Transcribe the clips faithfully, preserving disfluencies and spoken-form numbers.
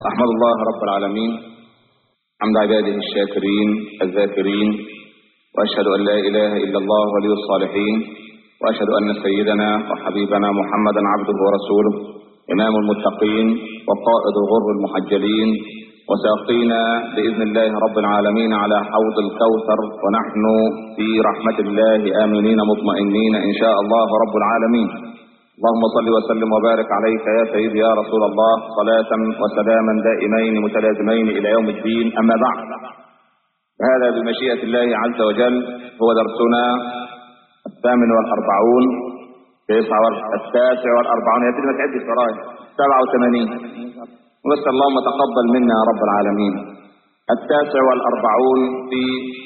أحمد الله رب العالمين حمد عباده الشاكرين الذاكرين، وأشهد أن لا إله إلا الله ولي الصالحين، وأشهد أن سيدنا وحبيبنا محمدا عبده ورسوله إمام المتقين وقائد الغر المحجلين، وساقينا بإذن الله رب العالمين على حوض الكوثر، ونحن في رحمة الله آمنين مطمئنين إن شاء الله رب العالمين. اللهم صل وسلم وبارك عليك يا سيدي يا رسول الله، صلاة وسلاما دائمين متلازمين إلى يوم الدين. أما بعد، هذا بمشيئة الله عز وجل هو درسنا الثامن والأربعون تسعة التاسع والأربعون يا سيدي ما تعدش ورايا سبعة وثمانين، بس اللهم تقبل منا يا رب العالمين. التاسع والأربعون في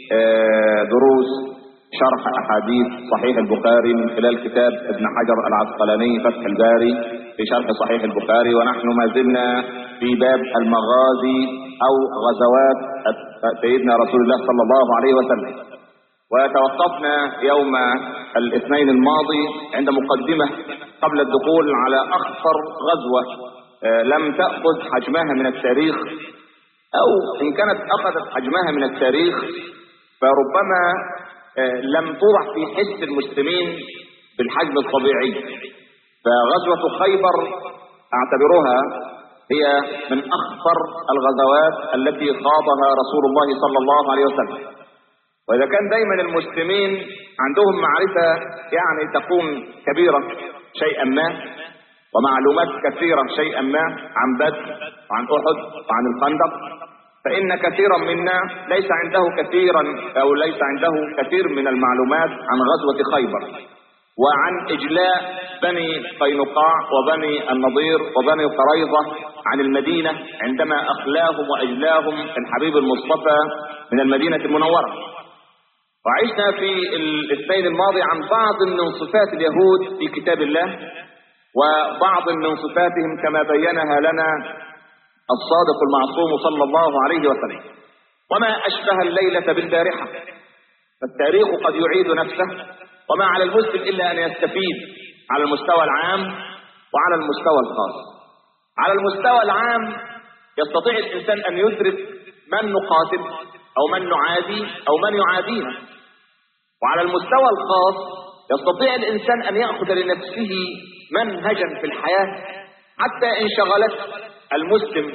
دروس شرح أحاديث صحيح البخاري من خلال كتاب ابن حجر العسقلاني فتح الباري في شرح صحيح البخاري، ونحن ما زلنا في باب المغازي أو غزوات سيدنا رسول الله صلى الله عليه وسلم. وتوقفنا يوم الاثنين الماضي عند مقدمة قبل الدخول على أخطر غزوة لم تأخذ حجمها من التاريخ، أو إن كانت أخذت حجمها من التاريخ فربما لم توضع في حس المسلمين بالحجم الطبيعي. فغزوة خيبر أعتبرها هي من أخطر الغزوات التي خاضها رسول الله صلى الله عليه وسلم. وإذا كان دايما المسلمين عندهم معرفة يعني تكون كبيرة شيئا ما، ومعلومات كثيرة شيئا ما عن بدر وعن أحد وعن الخندق، فإن كثيرا منا ليس عنده كثيرا أو ليس عنده كثير من المعلومات عن غزوة خيبر وعن إجلاء بني قينقاع وبني النضير وبني قريظة عن المدينة عندما أخلاهم وأجلاهم الحبيب المصطفى من المدينة المنورة. وعشنا في الاثنين الماضي عن بعض من صفات اليهود في كتاب الله، وبعض من صفاتهم كما بينها لنا الصادق المعصوم صلى الله عليه وسلم. وما أشبه الليلة بالبارحة، فالتاريخ قد يعيد نفسه، وما على المسلم إلا أن يستفيد على المستوى العام وعلى المستوى الخاص. على المستوى العام يستطيع الإنسان أن يدرك من نقاتل أو من نعادي أو من يعادينا، وعلى المستوى الخاص يستطيع الإنسان أن يأخذ لنفسه منهجا في الحياة حتى إن شغلت المسلم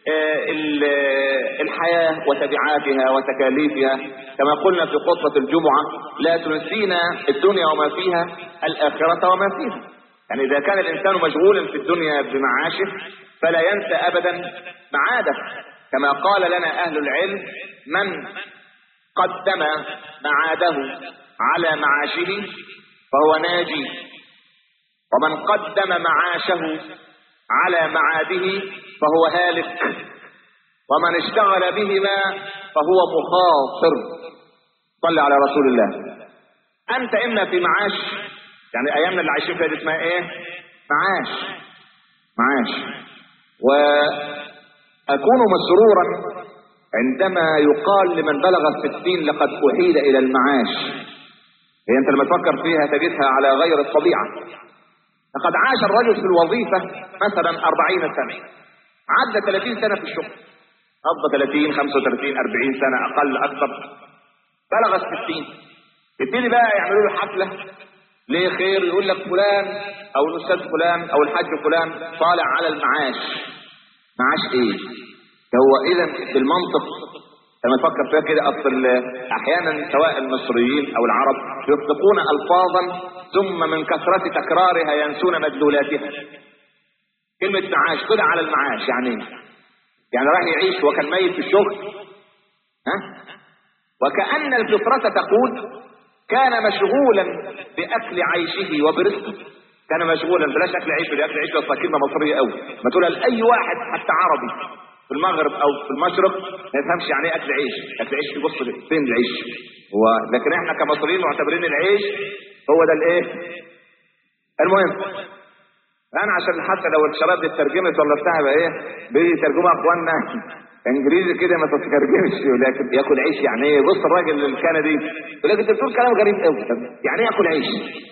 الحياة وتبعاتها وتكاليفها، كما قلنا في خطبة الجمعة: لا تنسينا الدنيا وما فيها، الآخرة وما فيها. يعني إذا كان الإنسان مشغولا في الدنيا بمعاشه فلا ينسى أبدا معاده، كما قال لنا أهل العلم: من قدم معاده على معاشه فهو ناجي، ومن قدم معاشه على معاده فهو هالك، ومن اشتغل بهما فهو مخاطر. صل على رسول الله. أنت إما في معاش، يعني أيامنا اللي عايشين فيها دي اسمها إيه؟ معاش معاش وأكون مسرورا عندما يقال لمن بلغ الستين لقد أحيل إلى المعاش. هي أنت لما تفكر فيها تجدها على غير الطبيعة. لقد عاش الرجل في الوظيفة مثلا أربعين سنة، عدى ثلاثين سنة في الشغل، قضى ثلاثين خمسة وثلاثين أربعين سنة أقل أكثر، بلغ الستين، يبتدي بقى يعملوا له حفلة ليه خير، يقول لك فلان أو الأستاذ فلان أو الحاج فلان طالع على المعاش. معاش إيه؟ هو إذا بالمنطق لما تفكر فيها كده، أصل أحيانا سواء المصريين أو العرب يطلقون ألفاظا ثم من كثرة تكرارها ينسون مدلولاتها. كلمة معاش كده على المعاش يعني يعني راح يعيش وكان ميت في الشغل، ها؟ وكأن الفطرة تقول كان مشغولا بأكل عيشه وبرزقه. كان مشغولا بلاش أكل عيشه، لأكل عيشه أصلا كلمة مصرية قوي، ما تقولها لأي واحد حتى عربي في المغرب أو في المشرق ما يفهمش يعني ايه أكل عيش. أكل عيش يبص فين العيش هو، لكن احنا كمصريين معتبرين العيش هو ده الايه. المهم انا عشان حتى لو الشباب دي اترجمت ولا بتاع بقى ايه بيترجمها اخواننا انجليزي كده ما تترجمش، لكن ياكل عيش يعني ايه. بص الراجل الكندي يقول لك انت بتقول كلام غريب قوي، يعني ايه ياكل عيش؟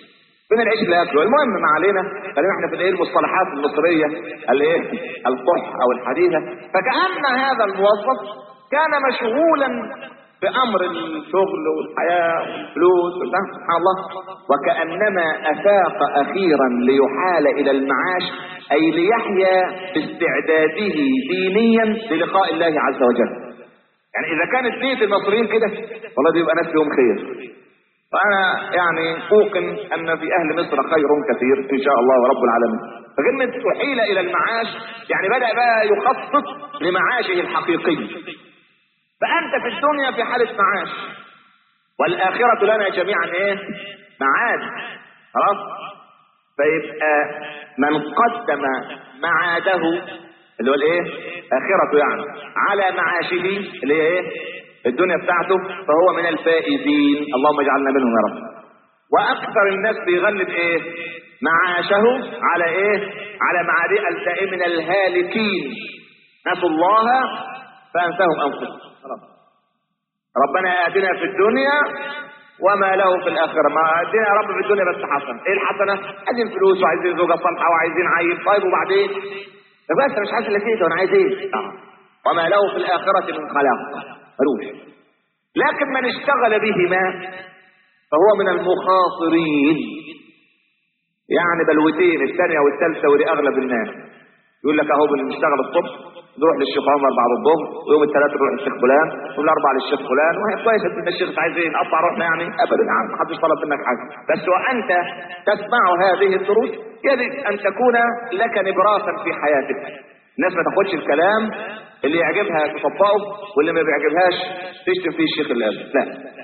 من العيش اللي ياكله. المهم ما علينا، خلينا احنا في الايه المصطلحات المصريه الايه القح او الحديثه. فكأن هذا الموظف كان مشغولا بامر الشغل والحياه والفلوس سبحان الله، وكأنما افاق اخيرا ليحال الى المعاش، اي ليحيا باستعداده دينيا للقاء الله عز وجل. يعني اذا كانت نية المصريين كده والله دي يبقى ناس يوم خير. فانا يعني اوقن ان في اهل مصر خير كثير ان شاء الله رب العالمين. فكلمة احيل الى المعاش يعني بدأ بقى يخطط لمعاشه الحقيقي. فانت في الدنيا في حالة معاش، والاخرة لنا جميعا ايه؟ معاد. خلاص؟ فيبقى من قدم معاده اللي هو الايه؟ اخرته يعني على معاشه اللي هي ايه؟ الدنيا بتاعته، فهو من الفائزين. اللهم اجعلنا منهم يا رب. واكثر الناس بيغلب ايه؟ معاشه على ايه؟ على معاده التائم من الهالكين. نسوا الله فانساهم انفسهم. خلاص. ربنا اتنا في الدنيا وما له في الاخره. ما ادينا يا رب في الدنيا بس حسن. ايه الحسنه؟ عايزين فلوس وعايزين زوجه صالحه وعايزين عيل. طيب وبعدين؟ بس مش عايز اللي فيه، انا عايز ايه؟ آه. وما له في الاخره من خلاق. ملوش. لكن من اشتغل بهما فهو من المخاطرين. يعني بلوتين، الثانيه والثالثه، ودي اغلب الناس. يقول لك اهو بنشتغل الصبح نروح للشيخ عمر بعد الظهر، ويوم الثلاث نروح للشيخ فلان، ويوم الاربعاء للشيخ فلان، وهي كويسه ان الشيخ عايز ايه نقطع روحنا يعني؟ ابدا يا عم، ما حدش طلب منك حاجه. بس وانت تسمع هذه الدروس يجب ان تكون لك نبراسا في حياتك. الناس ما تاخدش الكلام اللي يعجبها تطبقه، واللي ما بيعجبهاش تشتم فيه الشيخ الاب. لا.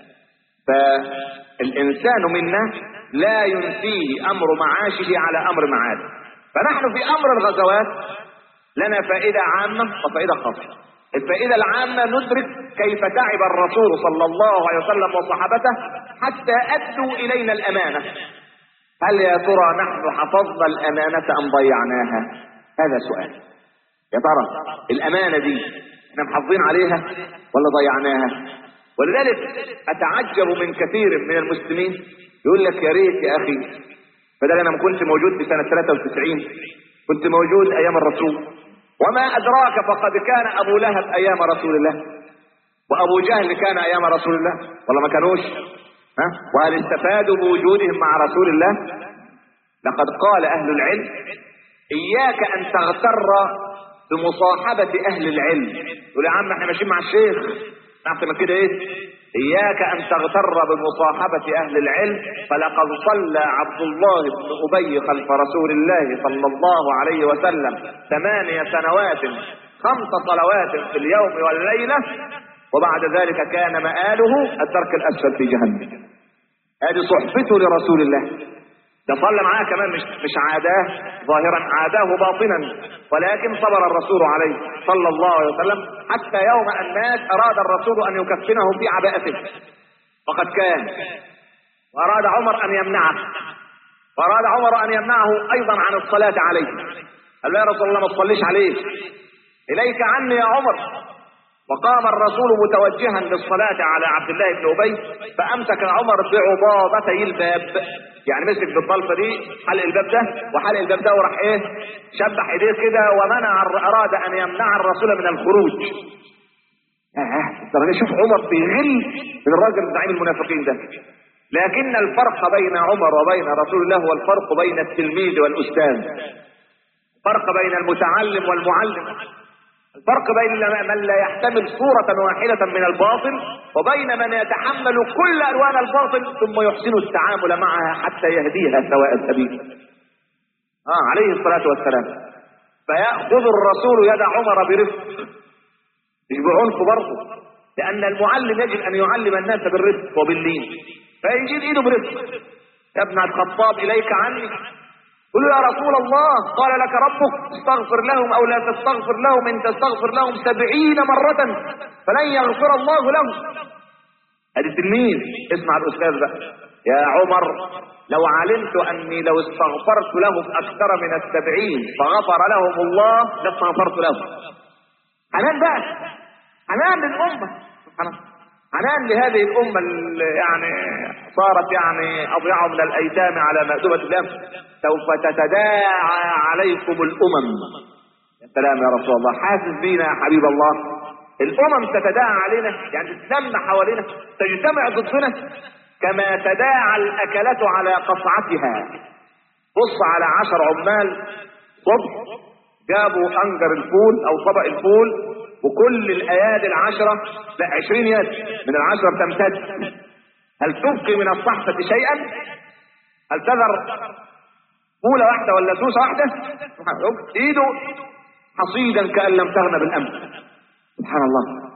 فالانسان منا لا ينسيه امر معاشه على امر معاده. فنحن في امر الغزوات لنا فائدة عامة وفائدة خاصة. الفائدة العامة ندرك كيف تعب الرسول صلى الله عليه وسلم وصحابته حتى أدوا إلينا الأمانة. هل يا ترى نحن حفظنا الأمانة أم ضيعناها؟ هذا سؤال. يا ترى الأمانة دي احنا محافظين عليها ولا ضيعناها؟ ولذلك أتعجب من كثير من المسلمين يقول لك يا ريت يا أخي، بدل أنا ما كنت موجود في سنة ثلاثة وتسعين، كنت موجود أيام الرسول. وما أدراك فقد كان أبو لهب أيام رسول الله، وأبو جهل كان أيام رسول الله، ولا ما كانوش؟ ها؟ وهل استفادوا بوجودهم مع رسول الله؟ لقد قال أهل العلم إياك أن تغتر بمصاحبة أهل العلم. يقول يا عم احنا ماشيين مع الشيخ، نعرف كده ايه؟ إياك أن تغتر بمصاحبة أهل العلم، فلقد صلى عبد الله بن أبي خلف رسول الله صلى الله عليه وسلم ثمانية سنوات خمس صلوات في اليوم والليلة، وبعد ذلك كان مآله الدرك الأسفل في جهنم. هذه صحبته لرسول الله. ده صلى معاه كمان، مش مش عاداه ظاهرا، عاداه باطنا، ولكن صبر الرسول عليه صلى الله عليه وسلم حتى يوم الناس أراد الرسول أن يكفنه في عباءته، وقد كان. وأراد عمر أن يمنعه، وأراد عمر أن يمنعه أيضا عن الصلاة عليه. قال له يا رسول الله ما تصليش عليه، إليك عني يا عمر. وقام الرسول متوجها للصلاة على عبد الله بن أبي، فأمسك عمر بعضاضتي الباب، يعني مسك بالضلفة دي حلق الباب ده وحلق الباب ده، وراح ايه شبح ايديه كده ومنع، اراد ان يمنع الرسول من الخروج. اه شوف عمر بيغل من الراجل زعيم المنافقين ده. لكن الفرق بين عمر وبين رسول الله هو الفرق بين التلميذ والاستاذ، الفرق بين المتعلم والمعلم، الفرق بين من لا يحتمل صورة واحدة من الباطل وبين من يتحمل كل ألوان الباطل ثم يحسن التعامل معها حتى يهديها سواء السبيل. آه عليه الصلاة والسلام. فيأخذ الرسول يد عمر برفق، مش بعنف برضه، لأن المعلم يجب أن يعلم الناس بالرفق وباللين، فيجيب إيده برفق. يا ابن الخطاب إليك عني. قل يا رسول الله قال لك ربك استغفر لهم او لا تستغفر لهم، ان تستغفر لهم سبعين مرة فلن يغفر الله لهم. ادي التلميذ. اسمع الاستاذ بقى. يا عمر لو علمت اني لو استغفرت لهم اكثر من السبعين فغفر لهم الله لاستغفرت لهم. حنان بقى، حنان للامة، سبحان الله، حنان لهذه الأمة اللي يعني صارت يعني أضيع من الأيتام على مأدبة الدم. سوف تتداعى عليكم الأمم. يا سلام يا رسول الله، حاسس بينا يا حبيب الله. الأمم تتداعى علينا، يعني تتلم حوالينا، تجتمع ضدنا كما تداعى الأكلة على قصعتها. بص على عشر عمال صبح جابوا أنجر الفول أو طبق الفول، وكل الأيادي العشرة لا عشرين يد من العشرة بتمتد. هل تبقي من الصحفة شيئا؟ هل تذر فولة واحدة ولا سوسة واحدة؟ ايده حصيدا كأن لم تغنى بالأمس. سبحان الله.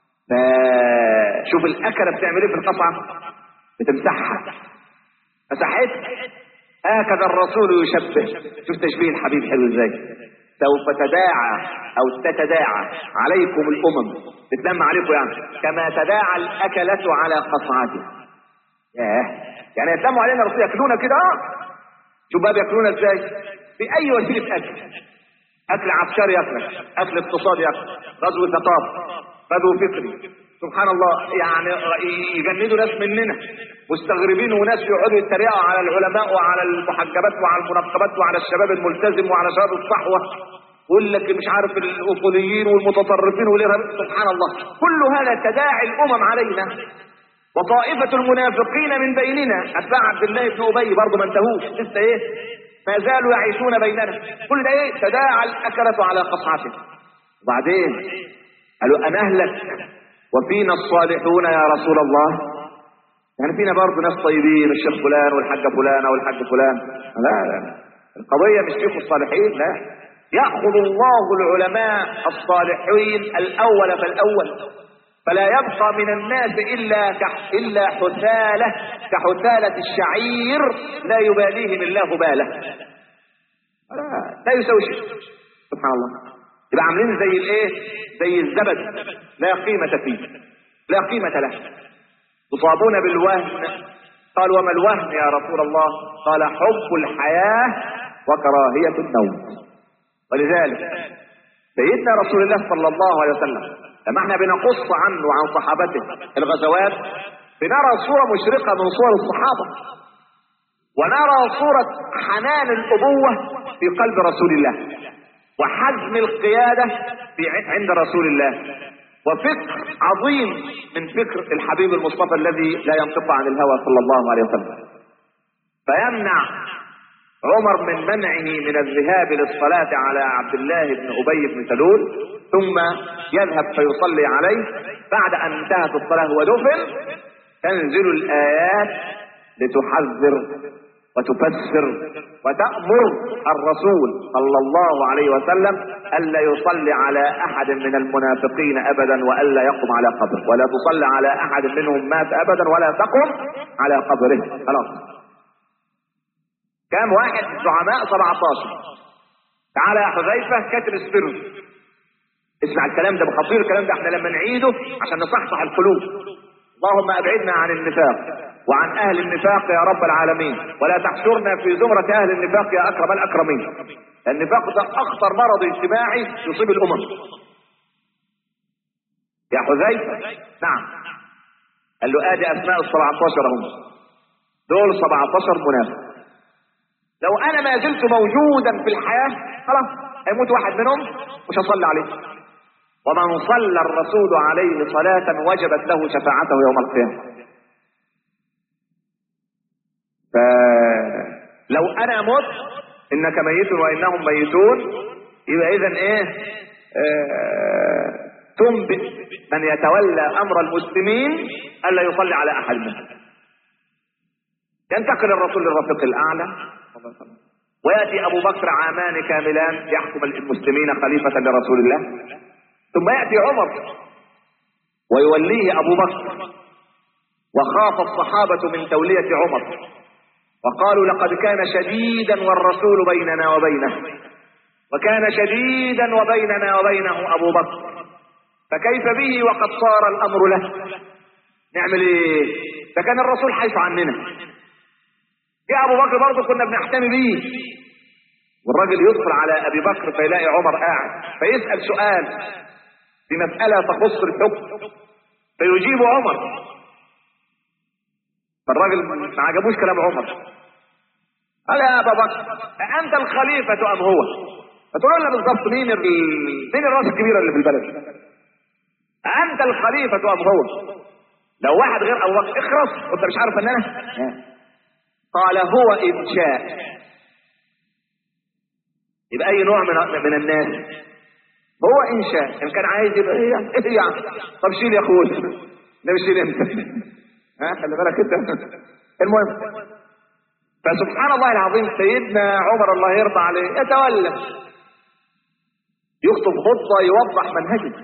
فشوف الأكلة بتعمل ايه في القصعة، بتمسحها. مسحتها. هكذا الرسول يشبه. شوف تشبيه الحبيب حلو ازاي. سوف تداعى او تتداعى عليكم الامم، تتلم عليكم يعني كما تداعى الاكلة على قصعتها. ياه، يعني يتلموا علينا الرسول ياكلونا كده. اه شوف بقى بياكلونا ازاي، باي وسيله اكل. اكل عسكري ياكلك، اكل اقتصادي ياكلك، غزو ثقافي، غزو فكري. سبحان الله، يعني يجندوا ناس مننا مستغربين، وناس يقعدوا يتريقوا على العلماء وعلى المحجبات وعلى المنقبات وعلى الشباب الملتزم وعلى شباب الصحوه، يقول لك مش عارف الاصوليين والمتطرفين والارهاب. سبحان الله، كل هذا تداعي الامم علينا. وطائفه المنافقين من بيننا اتباع عبد الله بن ابي برضه ما انتهوش لسه، ايه ما زالوا يعيشون بيننا. كل ده ايه؟ تداعى الاكله على قصعته. وبعدين قالوا انهلك وفينا الصالحون يا رسول الله. يعني فينا برضه ناس طيبين، الشيخ فلان والحاجة فلانة والحاج فلان. لا لا، القضية مش فيكم الصالحين، لا. يأخذ الله العلماء الصالحين الأول فالأول، فلا يبقى من الناس إلا كح إلا حثالة كحثالة الشعير لا يباليهم الله باله. لا, لا يسوي شيء. سبحان الله. يبقى عاملين زي الايه؟ زي الزبد لا قيمة فيه، لا قيمة له. تصابون بالوهن. قال وما الوهن يا رسول الله؟ قال حب الحياة وكراهية الموت. ولذلك سيدنا رسول الله صلى الله عليه وسلم لما احنا بنقص عنه وعن صحابته الغزوات بنرى صورة مشرقة من صور الصحابة، ونرى صورة حنان الأبوة في قلب رسول الله، وحزم القيادة في عند رسول الله، وفكر عظيم من فكر الحبيب المصطفى الذي لا ينطق عن الهوى صلى الله عليه وسلم. فيمنع عمر من منعه من الذهاب للصلاة على عبد الله بن أبي بن سلول، ثم يذهب فيصلي عليه. بعد أن انتهت الصلاة ودفن تنزل الآيات لتحذر وتفسر وتأمر الرسول صلى الله عليه وسلم ألا يصلي على أحد من المنافقين أبدا، وألا يقم على قبره، ولا تصلي على أحد منهم مات أبدا، ولا تقم على قبره. خلاص. كام واحد زعماء؟ سبعة عشر. تعالى يا حذيفة كاتب السر، اسمع الكلام ده بخطير. الكلام ده احنا لما نعيده عشان نصحصح القلوب. اللهم ابعدنا عن النفاق وعن اهل النفاق يا رب العالمين، ولا تحشرنا في زمرة اهل النفاق يا اكرم الاكرمين. النفاق ده اخطر مرض اجتماعي يصيب الامم. يا حذيفة نعم. قال له ادي اسماء السبعة عشر هم دول، سبعة عشر منافق. لو انا ما زلت موجودا في الحياة خلاص هيموت واحد منهم مش هصلي عليه. ومن صلى الرسول عليه صلاة وجبت له شفاعته يوم القيامة. فلو انا مت انك ميت وانهم ميتون، يبقى اذا ايه؟ آه تنبئ من يتولى امر المسلمين الا يصلي على احد منهم. ينتقل الرسول للرفيق الاعلى وياتي ابو بكر عامان كاملان يحكم المسلمين خليفة لرسول الله، ثم ياتي عمر ويوليه ابو بكر. وخاف الصحابة من تولية عمر وقالوا لقد كان شديدا والرسول بيننا وبينه، وكان شديدا وبيننا وبينه ابو بكر، فكيف به وقد صار الامر له؟ نعمل ايه؟ فكان الرسول حيث عننا. جاء ابو بكر برضه كنا بنحتمي بيه، والراجل يدخل على ابي بكر فيلاقي عمر قاعد، فيسأل سؤال في مسألة تخص الحكم، فيجيب عمر. فالراجل ما عجبوش كلام عمر، قال يا ابا بكر انت الخليفه ام هو؟ فتقول لنا بالظبط مين ال... مين الراس الكبيره اللي في البلد؟ انت الخليفه ام هو؟ لو واحد غير ابو بكر اخرس وانت مش عارف ان انا. قال هو ان شاء. يبقى اي نوع من من الناس هو ان شاء، ان كان عايز يبقى ايه ايه يعني. طب شيل يا اخويا، ده مش شيل انت. ها خلي بالك انت. المهم، فسبحان الله العظيم سيدنا عمر الله يرضى عليه يتولى يخطب خطبه يوضح منهجه،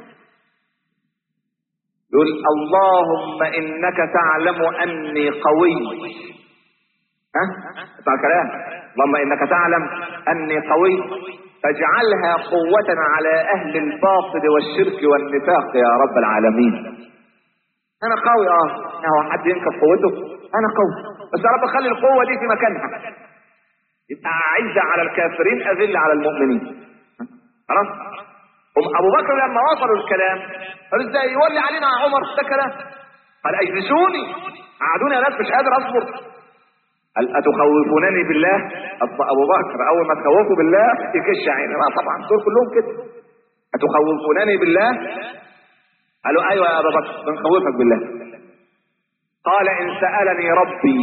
يقول اللهم انك تعلم اني قوي. ها اسمع الكلام، اللهم انك تعلم اني قوي فاجعلها قوة على اهل الباطل والشرك والنفاق يا رب العالمين. انا قوي اه، هو حد ينكر قوته؟ انا قوي، بس يا رب خلي القوة دي في مكانها، يبقى اعز على الكافرين اذل على المؤمنين. خلاص. ابو بكر لما وصلوا الكلام قالوا ازاي يولي علينا عمر ده كلام؟ قال اجلسوني، قعدوني يا ناس مش قادر اصبر. قال اتخوفونني بالله؟ ابو بكر اول ما تخوفوا بالله يكش عيني. طبعا دول كلهم كده، اتخوفونني بالله؟ قالوا ايوه يا ابو بكر بنخوفك بالله. قال ان سالني ربي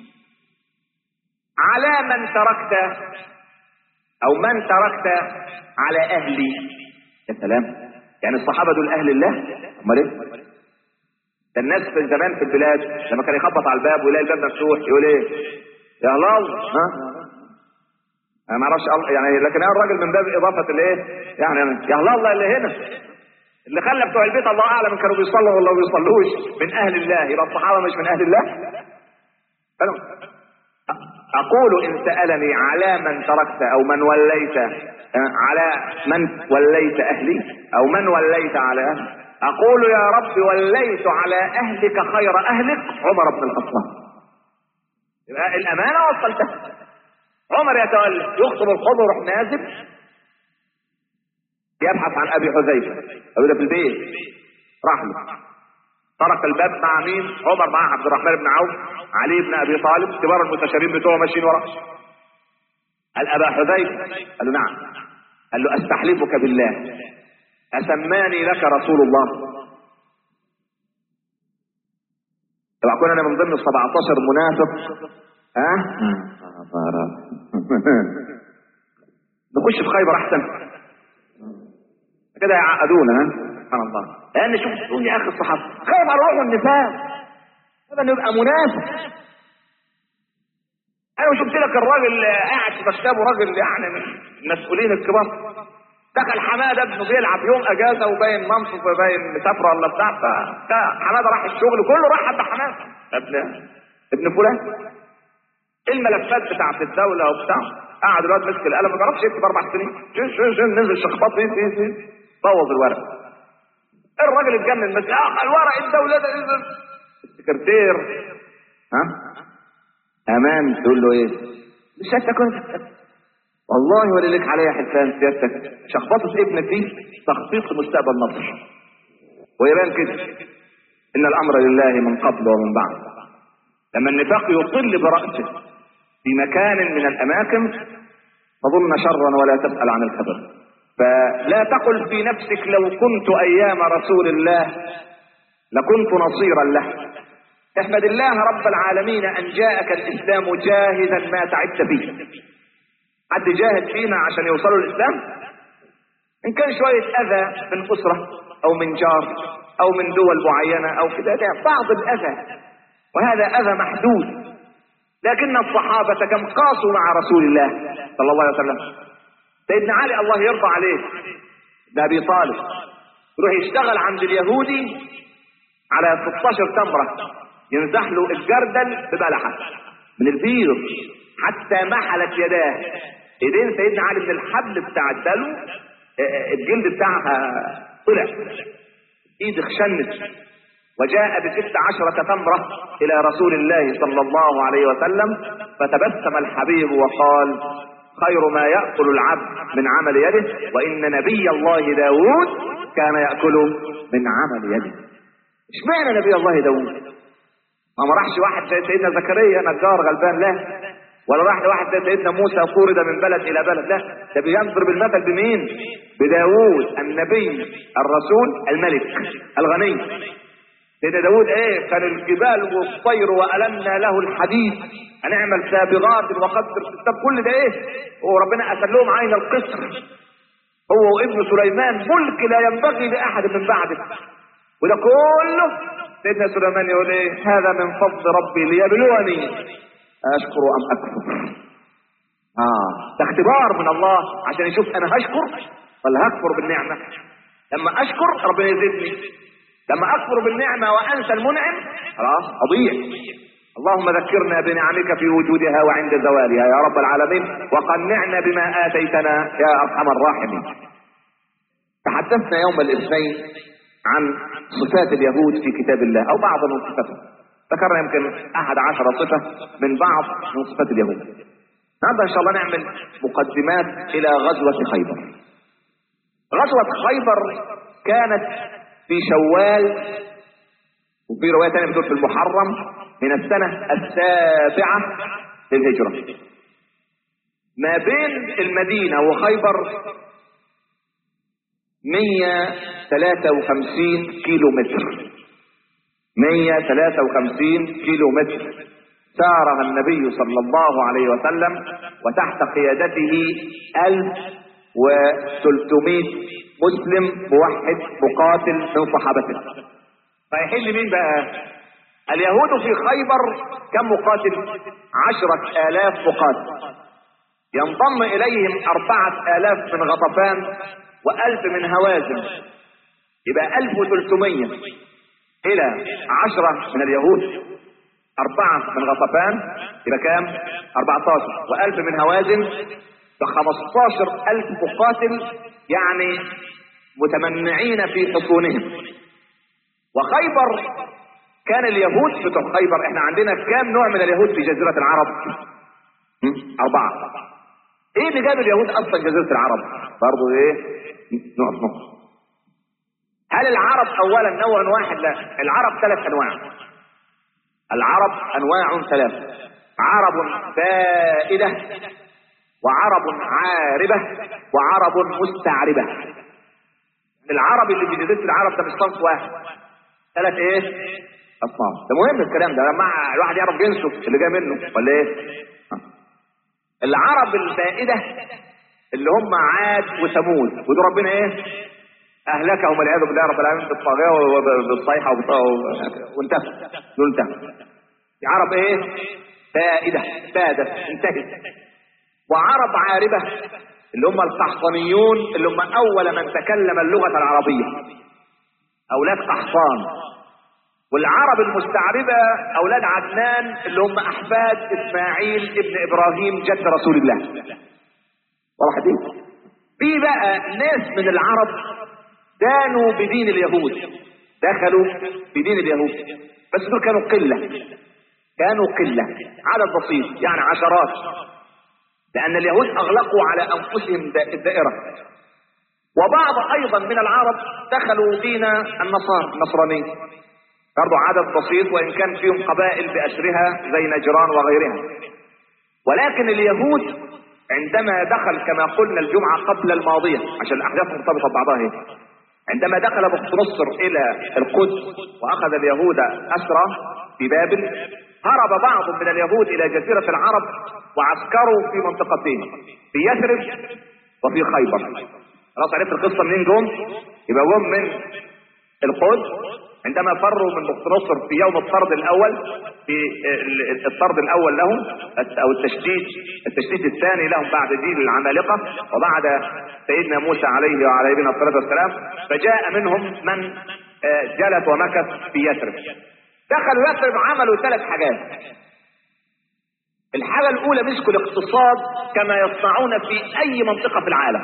على من تركت او من تركت على اهلي. يا سلام، يعني الصحابه دول اهل الله؟ امال ايه؟ ده الناس في زمان في البلاد لما كان يخبط على الباب ويلاقي الباب مفتوح يقول ايه؟ يا هلال. ها انا ما اعرفش يعني، لكن انا الراجل من باب اضافه الايه يعني، يا هلال اللي هنا اللي خلى بتوع البيت الله اعلم كانوا بيصلوا ولا ما بيصلوش من اهل الله، يبقى الصحابه مش من اهل الله. اقول ان سالني على من تركت او من وليت، على من وليت اهلي او من وليت على اهلي، اقول يا رب وليت على اهلك خير اهلك عمر بن الخطاب. يبقى الامانه وصلتها. عمر يتولى يخطب الخطبه ويروح نازل يبحث عن ابي حذيفه، ابو ده في البيت راح له، طرق الباب مع مين؟ عمر مع عبد الرحمن بن عوف، علي بن ابي طالب، كبار المستشارين بتوعه ماشيين وراه. قال ابا حذيفه؟ قال له نعم. قال له استحلفك بالله اسماني لك رسول الله؟ طبعا كنا انا من ضمن السبعتاشر منافق. ها نخش في خيبر احسن كده يعقدونا. ها سبحان الله، لان شوف تقول يا اخي الصحابه خيبر روح النفاق، هذا نبقى منافق. انا شفت لك الراجل قاعد في مكتبه، راجل يعني من المسؤولين الكبار، دخل حماده ابنه بيلعب يوم اجازه وباين منصف وباين مسافره ولا بتاع، فحماده راح الشغل كله راح عند حماده ابن ابن فلان. الملفات بتاعت الدوله وبتاع، قعد الواد مسك القلم ما جربش يكتب اربع سنين، نزل شخبط فيه فيه فيه بوظ الورق. الراجل اتجنن، بس اه الورق الدوله ده السكرتير ها امان تقول له ايه؟ مش انت كنت والله ولا لك عليا حسان سيادتك شخبطه ابنك دي تخطيط لمستقبل مصر، ويبان كده ان الامر لله من قبل ومن بعد. لما النفاق يطل برأسه في مكان من الاماكن تظن شرا ولا تسأل عن الخبر. فلا تقل في نفسك لو كنت ايام رسول الله لكنت نصيرا له. احمد الله رب العالمين ان جاءك الاسلام جاهدا ما تعبت فيه. حد جاهد فينا عشان يوصلوا الاسلام؟ ان كان شوية اذى من اسرة او من جار او من دول معينة او كده، ده بعض الاذى وهذا اذى محدود. لكن الصحابة كم قاسوا مع رسول الله صلى الله عليه وسلم. سيدنا علي الله يرضى عليه ده ابي طالب يروح يشتغل عند اليهودي على ستاشر تمرة، ينزح له الجردل ببلحة من البير حتى محلت يداه. ايدين سيدنا علي من الحبل بتاع الدلو الجلد بتاعها طلع، ايد خشنت. وجاء بست عشرة تمرة الى رسول الله صلى الله عليه وسلم، فتبسم الحبيب وقال خير ما يأكل العبد من عمل يده، وإن نبي الله داود كان يأكل من عمل يده. اشمعنى نبي الله داوود؟ ما راحش واحد زي سيدنا زكريا نجار غلبان، لا، ولا راح لواحد زي سيدنا موسى طرد من بلد الى بلد، لا، ده بينظر المثل بمين؟ بداوود النبي الرسول الملك الغني. سيدنا داوود ايه؟ كان الجبال والطير والمنا له الحديد هنعمل سابغات وقدر الستاب، كل ده ايه؟ وربنا اسل لهم عين القصر هو وابن سليمان، ملك لا ينبغي لاحد من بعده. وده كله سيدنا سليمان يقول ايه؟ هذا من فضل ربي ليبلوني اشكر ام اكفر. اه ده اختبار من الله عشان يشوف انا هشكر ولا هكفر بالنعمه. لما اشكر ربنا يزيدني، لما اكفر بالنعمه وانسى المنعم خلاص اضيع. اللهم ذكرنا بنعمك في وجودها وعند زوالها يا رب العالمين، وقنعنا بما اتيتنا يا ارحم الراحمين. تحدثنا يوم الاثنين عن صفات اليهود في كتاب الله او بعض من صفاتهم، ذكرنا يمكن احد عشر صفه من بعض من صفات اليهود. النهارده ان شاء الله نعمل مقدمات الى غزوه خيبر. غزوه خيبر كانت في شوال، وفي روايه ثانيه بتقول في المحرم من السنه السابعه للهجره. ما بين المدينه وخيبر مئة وثلاثة وخمسين كيلو متر. مئة وثلاثة وخمسين كيلو متر سارها النبي صلى الله عليه وسلم، وتحت قيادته ألف وثلاثمائة مسلم موحد مقاتل من صحابته. رايحين لمين بقى؟ اليهود في خيبر كم مقاتل؟ عشرة آلاف مقاتل. ينضم إليهم أربعة آلاف من غطفان وألف من هوازن، يبقى ألف وثلاثمائة إلى عشرة من اليهود، أربعة من غطفان يبقى كام؟ أربعة عشر، وألف من هوازن بخمسة عشر ألف مقاتل، يعني متمنعين في حصونهم. وخيبر كان اليهود بتوع خيبر، احنا عندنا كام نوع من اليهود في جزيرة العرب؟ أربعة. ايه اللي جاب اليهود أصلا جزيرة العرب؟ برضو ايه؟ نقط نقط. هل العرب أولا نوع واحد؟ لا، العرب ثلاث أنواع. العرب أنواع ثلاث: عرب بائدة، وعرب عاربة، وعرب مستعربة. العرب اللي في جزيرة العرب ده مش صنف واحد، ثلاث ايه؟ أصناف. ده مهم الكلام ده لما الواحد يعرف جنسه اللي جاي منه ولا ايه؟ العرب البائدة اللي هم عاد وثمود، ودول ربنا ايه؟ اهلكهم والعياذ بالله رب العالمين بالطاغية وبالصيحة وانتهوا. دول انتهوا. عرب ايه؟ بائدة، بادت، انتهت. وعرب عاربة اللي هم القحطانيون، اللي هم اول من تكلم اللغة العربية، اولاد قحطان. والعرب المستعربة اولاد عدنان اللي هم احفاد اسماعيل ابن ابراهيم جد رسول الله. واضح دي؟ في بقى ناس من العرب دانوا بدين اليهود، دخلوا بدين اليهود، بس دول كانوا قلة، كانوا قلة، عدد بسيط يعني عشرات، لأن اليهود أغلقوا على أنفسهم الدائرة. وبعض أيضا من العرب دخلوا دين النصارى النصرانية، برضو عدد بسيط وإن كان فيهم قبائل بأسرها زي نجران وغيرها. ولكن اليهود عندما دخل كما قلنا الجمعة قبل الماضية عشان الأحداث مرتبطة ببعضها هي، عندما دخل بختنصر إلى القدس وأخذ اليهود أسرى في بابل، هرب بعض من اليهود إلى جزيرة العرب وعسكروا في منطقتين، في يثرب وفي خيبر. خلاص عرفت القصة منين جم؟ يبقى جم من القدس عندما فروا من بختنصر في يوم الطرد الأول، في الطرد الأول لهم أو التشديد التشديد الثاني لهم بعد جيل العمالقة وبعد سيدنا موسى عليه وعلى نبينا الصلاة والسلام. فجاء منهم من جلس ومكث في يثرب. دخلوا يثرب عملوا ثلاث حاجات. الحاجة الأولى مسكوا الاقتصاد كما يصنعون في أي منطقة في العالم.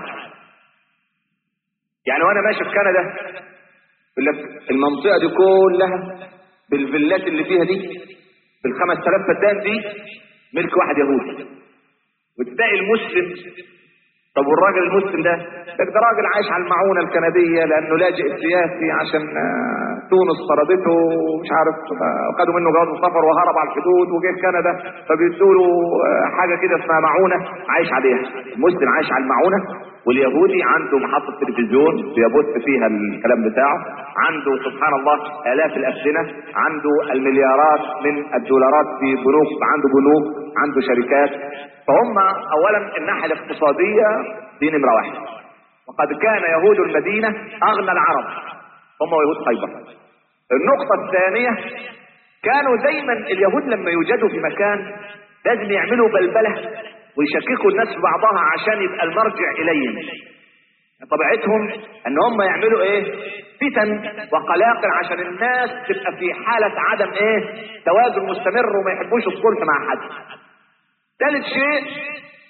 يعني وأنا ماشي في كندا يقول لك المنطقة دي كلها بالفيلات اللي فيها دي بالخمس تلاف فدان دي ملك واحد يهودي، وتلاقي المسلم طب والراجل المسلم ده ده ده راجل عايش على المعونه الكنديه لانه لاجئ سياسي عشان تونس طردته مش عارف خدوا منه جواز السفر وهرب على الحدود وجه كندا فبيدوا له حاجه كده اسمها معونه عايش عليها. المسلم عايش على المعونه واليهودي عنده محطه تلفزيون بيبث فيها الكلام بتاعه، عنده سبحان الله الاف الافدنه، عنده المليارات من الدولارات في بنوك، عنده بنوك، عنده شركات. فهم اولا الناحيه الاقتصاديه دي نمره واحد. وقد كان يهود المدينه اغنى العرب هم ويهود خيبر. النقطه الثانيه كانوا دايما اليهود لما يوجدوا في مكان لازم يعملوا بلبله ويشككوا الناس في بعضها عشان يبقى المرجع اليهم. طبيعتهم ان هم يعملوا ايه؟ فتن وقلاقل عشان الناس تبقى في حاله عدم ايه؟ توازن مستمر وما يحبوش الصلح مع حد. ثالث شيء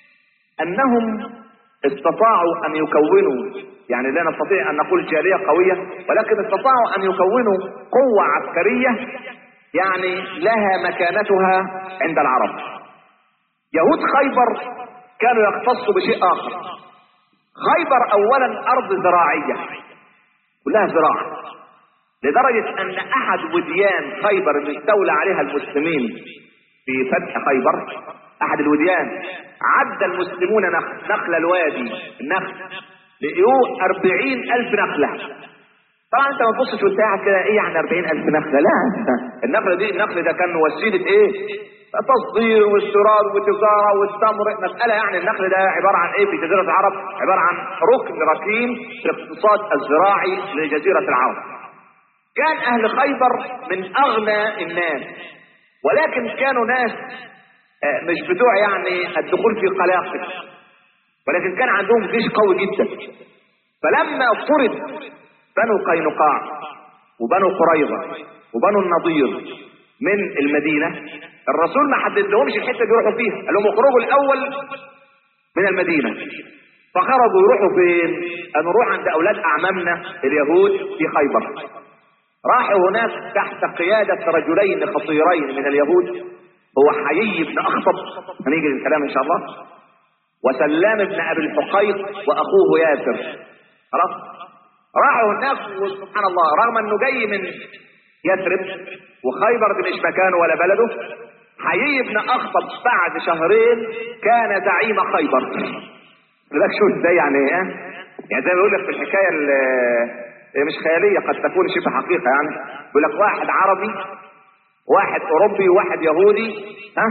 انهم استطاعوا ان يكونوا، يعني لا نستطيع ان نقول جاليه قويه، ولكن استطاعوا ان يكونوا قوه عسكريه يعني لها مكانتها عند العرب. يهود خيبر كانوا يختصوا بشيء اخر. خيبر اولا ارض زراعيه كلها زراعه، لدرجه ان احد وديان خيبر اللي استولى عليها المسلمين في فتح خيبر، احد الوديان عد المسلمون نخل, نخل الوادي النخل لقيوه أربعين ألف نخله. طبعا انت ما تبصش وانت قاعد كده ايه يعني أربعين ألف نخله؟ لا، النخله دي النخل ده كان وسيله ايه؟ تصدير واستيراد وتجاره واستمر. مساله يعني النخل ده عباره عن ايه في جزيره العرب؟ عباره عن ركن ركين في الاقتصاد الزراعي لجزيره العرب. كان اهل خيبر من اغنى الناس، ولكن كانوا ناس مش بتوع يعني الدخول في قلاقل، ولكن كان عندهم جيش قوي جدا. فلما طرد بنو قينقاع وبنو قريظه وبنو النضير من المدينه، الرسول ما حدد لهمش الحته دي يروحوا فيها، قال لهم اخرجوا الاول من المدينه. فخرجوا يروحوا فين؟ ان نروح عند اولاد اعمامنا اليهود في خيبر. راحوا هناك تحت قياده رجلين خطيرين من اليهود، هو حيي بن اخطب، هنيجي للكلام ان شاء الله، وسلام بن ابي الحقيق واخوه ياسر. خلاص راحوا هناك، وسبحان الله رغم انه جاي من يثرب وخيبر دي مش مكانه ولا بلده، حيي بن اخطب بعد شهرين كان زعيم خيبر. لك شو ازاي يعني ايه؟ يعني زي ما بيقول لك في الحكايه اللي مش خياليه قد تكون شبه حقيقه، يعني بيقول لك واحد عربي واحد اوروبي وواحد يهودي ها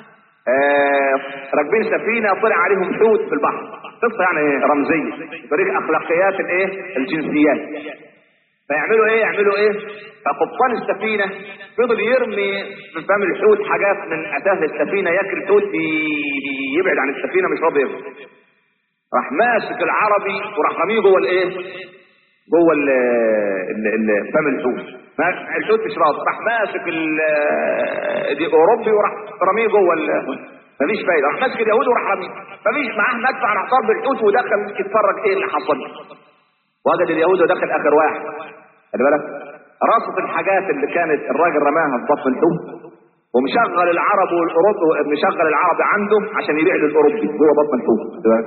آه راكبين سفينه طلع عليهم حوت في البحر. قصه يعني رمزيه طريق اخلاقيات الايه؟ الجنسيات. فيعملوا ايه؟ يعملوا ايه؟ فقبطان السفينه فضل يرمي في فم الحوت حاجات من اتاه السفينه، ياكل الحوت يبعد عن السفينه مش راضي يبعد. راح ماسك العربي وراح رميه جوه الايه؟ جوه ال فم الحوت. الحوت مش راضي، راح ماسك الاوروبي وراح رميه جوه مفيش فايده، راح ماسك اليهودي وراح رميه، مفيش معاه مدفع، راح ضرب الحوت ودخل يتفرج ايه اللي حصل. وجد اليهود ودخل اخر واحد. خلي بالك رصت الحاجات اللي كانت الراجل رماها في بطن الحوت، ومشغل العرب والاوروبي، مشغل العربي عنده عشان يبيع للاوروبي جوه بطن الحوت.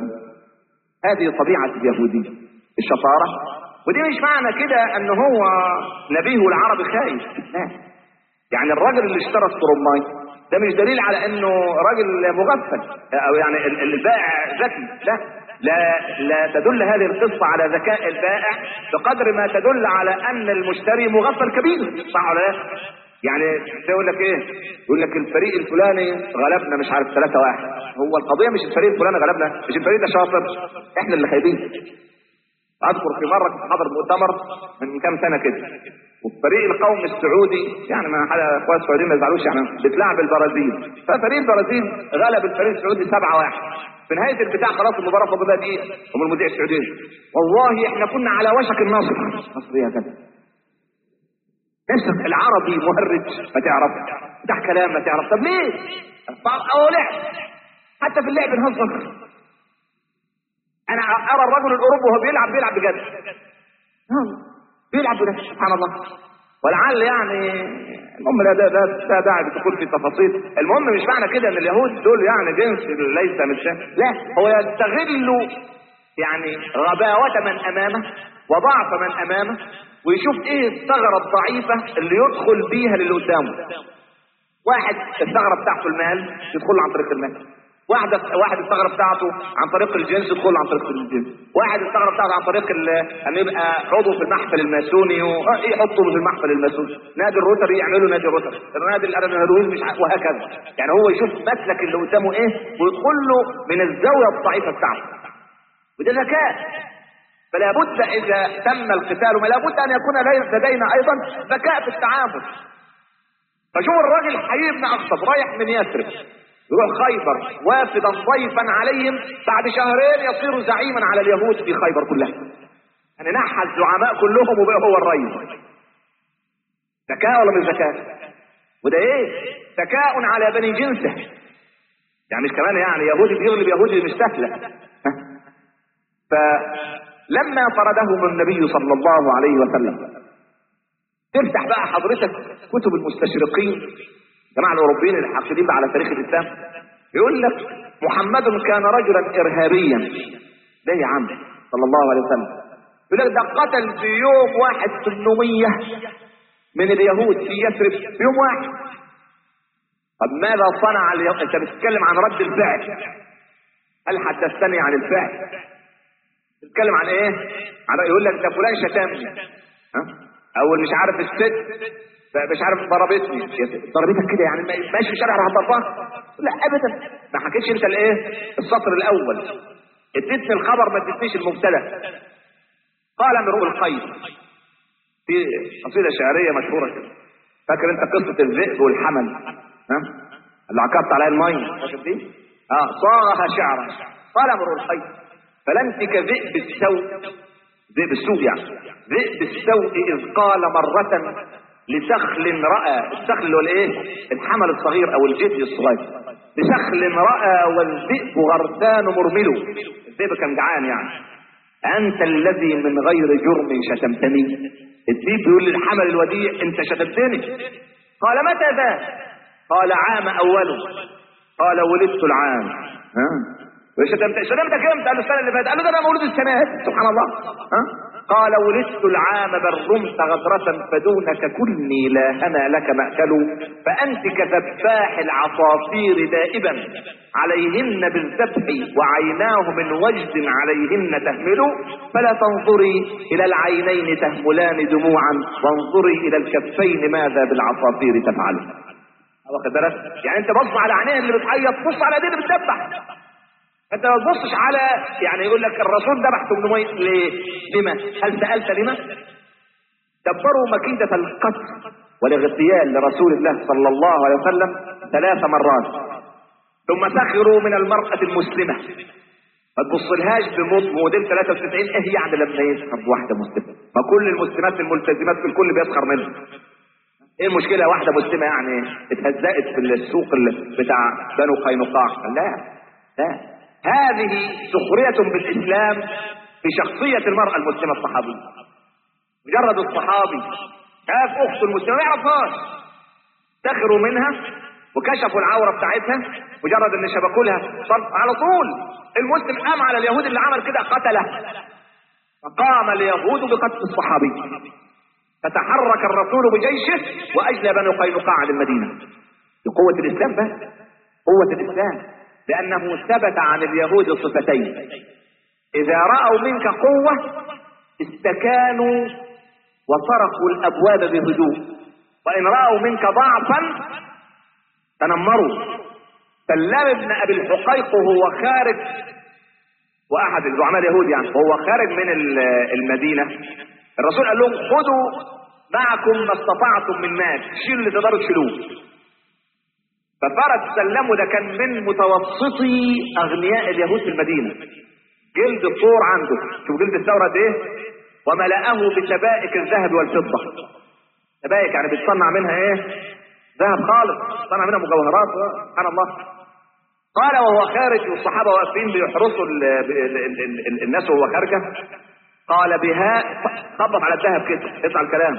هذه طبيعه اليهودي الشطاره. ودي مش معنى كده ان هو نبيه العربي خايف، لا. يعني الراجل اللي اشترى الترماي ده مش دليل على انه راجل مغفل او يعني البائع ذكي، لا لا لا تدل هذه القصة على ذكاء البائع بقدر ما تدل على ان المشتري مغفل كبير، صح ولا لا؟ يعني يقول لك ايه؟ يقول لك الفريق الفلاني غلبنا مش عارف ثلاثة واحد. هو القضية مش الفريق الفلاني غلبنا، مش الفريق ده شاطر، احنا اللي خايبين. اذكر في مرة كنت حاضر مؤتمر من كام سنة كده، والفريق القومي السعودي يعني ما حدا اخوات السعوديين ما يزعلوش يعني بتلعب البرازيل، ففريق البرازيل غلب الفريق السعودي سبعة واحد. في نهاية البتاع خلاص المباراة فاضلها دقيقة، هم المذيع السعودي والله احنا كنا على وشك النصر. نصر يا كده نفسك العربي مهرج ما تعرف، بتاع كلام ما تعرف. طب ليه؟ او لعب، حتى في اللعب نهزر. انا ارى الرجل الاوروبي وهو بيلعب بيلعب بجد، بيلعب بجد سبحان الله. ولعل يعني المهم لا ده ده ده داعي للدخول في التفاصيل. المهم مش معنى كده ان اليهود دول يعني جنس ليس مش، لا، هو يستغل يعني غباوة من امامه وضعف من امامه، ويشوف ايه الثغرة الضعيفة اللي يدخل بيها للي قدامه. واحد الثغرة بتاعته المال، يدخل عن طريق المال. واحد واحد الثغرة بتاعته عن طريق الجنس، يدخل عن طريق الجنس. واحد الثغرة بتاعته عن طريق ان يبقى عضو في المحفل الماسوني، يحطه في المحفل الماسوني. نادي الروتري يعملوا نادي الروتري، نادي الارنهرويز مش عارف، وهكذا. يعني هو يشوف مسلك اللي قدامه ايه ويدخل له من الزاوية الضعيفة بتاعته، وده ذكاء. فلا بد اذا تم القتال وما لا بد ان يكون لدينا ايضا ذكاء في التعامل. فشوف الراجل حي بن اخطب رايح من يثرب يروح خيبر وافدا ضيفا عليهم، بعد شهرين يصير زعيما على اليهود في خيبر كلها. يعني نحى الزعماء كلهم وبقى هو الرئيس. ذكاء ولا مش ذكاء؟ وده ايه؟ ذكاء على بني جنسه. يعني مش كمان يعني يهودي بيغلب يهودي مش سهله. فلما طردهم النبي صلى الله عليه وسلم، تفتح بقى حضرتك كتب المستشرقين جماعة الأوروبيين الحاقدين على تاريخ الإسلام، يقول لك محمد كان رجلا إرهابيا. ده يا عم صلى الله عليه وسلم يقول لك ده قتل في يوم واحد ثمانمية من اليهود في يثرب في يوم واحد. طب ماذا صنع اليهود؟ أنت بتتكلم عن رد الفعل، هل حدثتني عن الفعل؟ بتتكلم عن إيه؟ عن يقول لك ده فلان شتمني، ها؟ أول مش عارف الست مش عارف ضربتني. ضربتك كده يعني ماشي في الشارع راح ضربها؟ لا ابدا، ما حكيتش انت الايه السطر الاول، اديتني الخبر ما اديتنيش المبتدا. قال امرؤ القيس في قصيده شعريه مشهوره كده، فاكر انت قصه الذئب والحمل، ها اللي عكرت عليها الميه، فاكر دي؟ اه صاغها شعرا. قال امرؤ القيس فلنت كذئب السوء، ذئب السوء يعني ذئب السوء اذ قال مره لسخل رأى، السخل اللي هو الايه؟ الحمل الصغير او الجدي الصغير. لسخل رأى والذئب غرسان مرمله، الذئب كان جعان يعني. انت الذي من غير جرم شتمتني. الذئب بيقول للحمل الوديع انت شتمتني. قال متى ذا؟ قال عام اوله. قال ولدت العام. ها شتمت شتمتك امتى؟ قال له السنه اللي فاتت. قال له ده انا مولود السنه دي. سبحان الله. ها قال ولدت العام بل رمت غدرة فدونك كلني لا هنا لك مأكل، فأنت كذباح العصافير دائبا عليهن بالذبح وعيناه من وجد عليهن تهمل، فلا تنظري إلى العينين تهملان دموعا وانظري إلى الكفين ماذا بالعصافير تفعل. واخد بالك؟ يعني انت بص على عينيه اللي بتعيط، بص على ايديه اللي بتذبح. انت ما تبصش على يعني يقول لك الرسول ذبح ثمانمية ليه؟ لما؟ هل سألت لما؟ دبروا مكيدة القتل والاغتيال لرسول الله صلى الله عليه وسلم ثلاث مرات، ثم سخروا من المرأة المسلمة. ما تبصلهاش بموديل ثلاثة وتسعين ايه يعني لما يسخر واحدة مسلمة؟ ما كل المسلمات الملتزمات في الكل بيسخر منها. ايه المشكلة واحدة مسلمة يعني اتهزقت في السوق بتاع بنو قينقاع؟ لا لا، هذه سخرية بالإسلام في شخصية المرأة المسلمة الصحابية. مجرد الصحابي شاف أخته المسلمة ما يعرفهاش، سخروا منها وكشفوا العورة بتاعتها، مجرد ان شبكوا لها على طول المسلم قام على اليهود اللي عمل كده قتله. فقام اليهود بقتل الصحابي، فتحرك الرسول بجيشه وأجلى بنو قينقاع عن المدينة. بقوة الإسلام بقى، قوة الإسلام، لأنه ثبت عن اليهود صفتين: إذا رأوا منك قوة استكانوا وطرقوا الأبواب بهدوء، وإن رأوا منك ضعفا تنمروا. سلام بن أبي الحقيق وهو خارج، وأحد الزعماء اليهود يعني، وهو خارج من المدينة، الرسول قال لهم خذوا معكم ما استطعتم من مال، شيلوا اللي تقدروا تشيلوه. ففرد سلمه ده كان من متوسطي اغنياء اليهود في المدينة. جلد الطور عنده، شوف جلد الثورة ايه، وملأه بسبائك الذهب والفضة. سبائك يعني بتصنع منها ايه؟ ذهب خالص، بتصنع منها مجوهرات، سبحان الله. قال وهو خارج والصحابة واقفين بيحرسوا ال ال ال ال ال الناس وهو خارجه، قال بها خبط على الذهب كده، اسمع الكلام: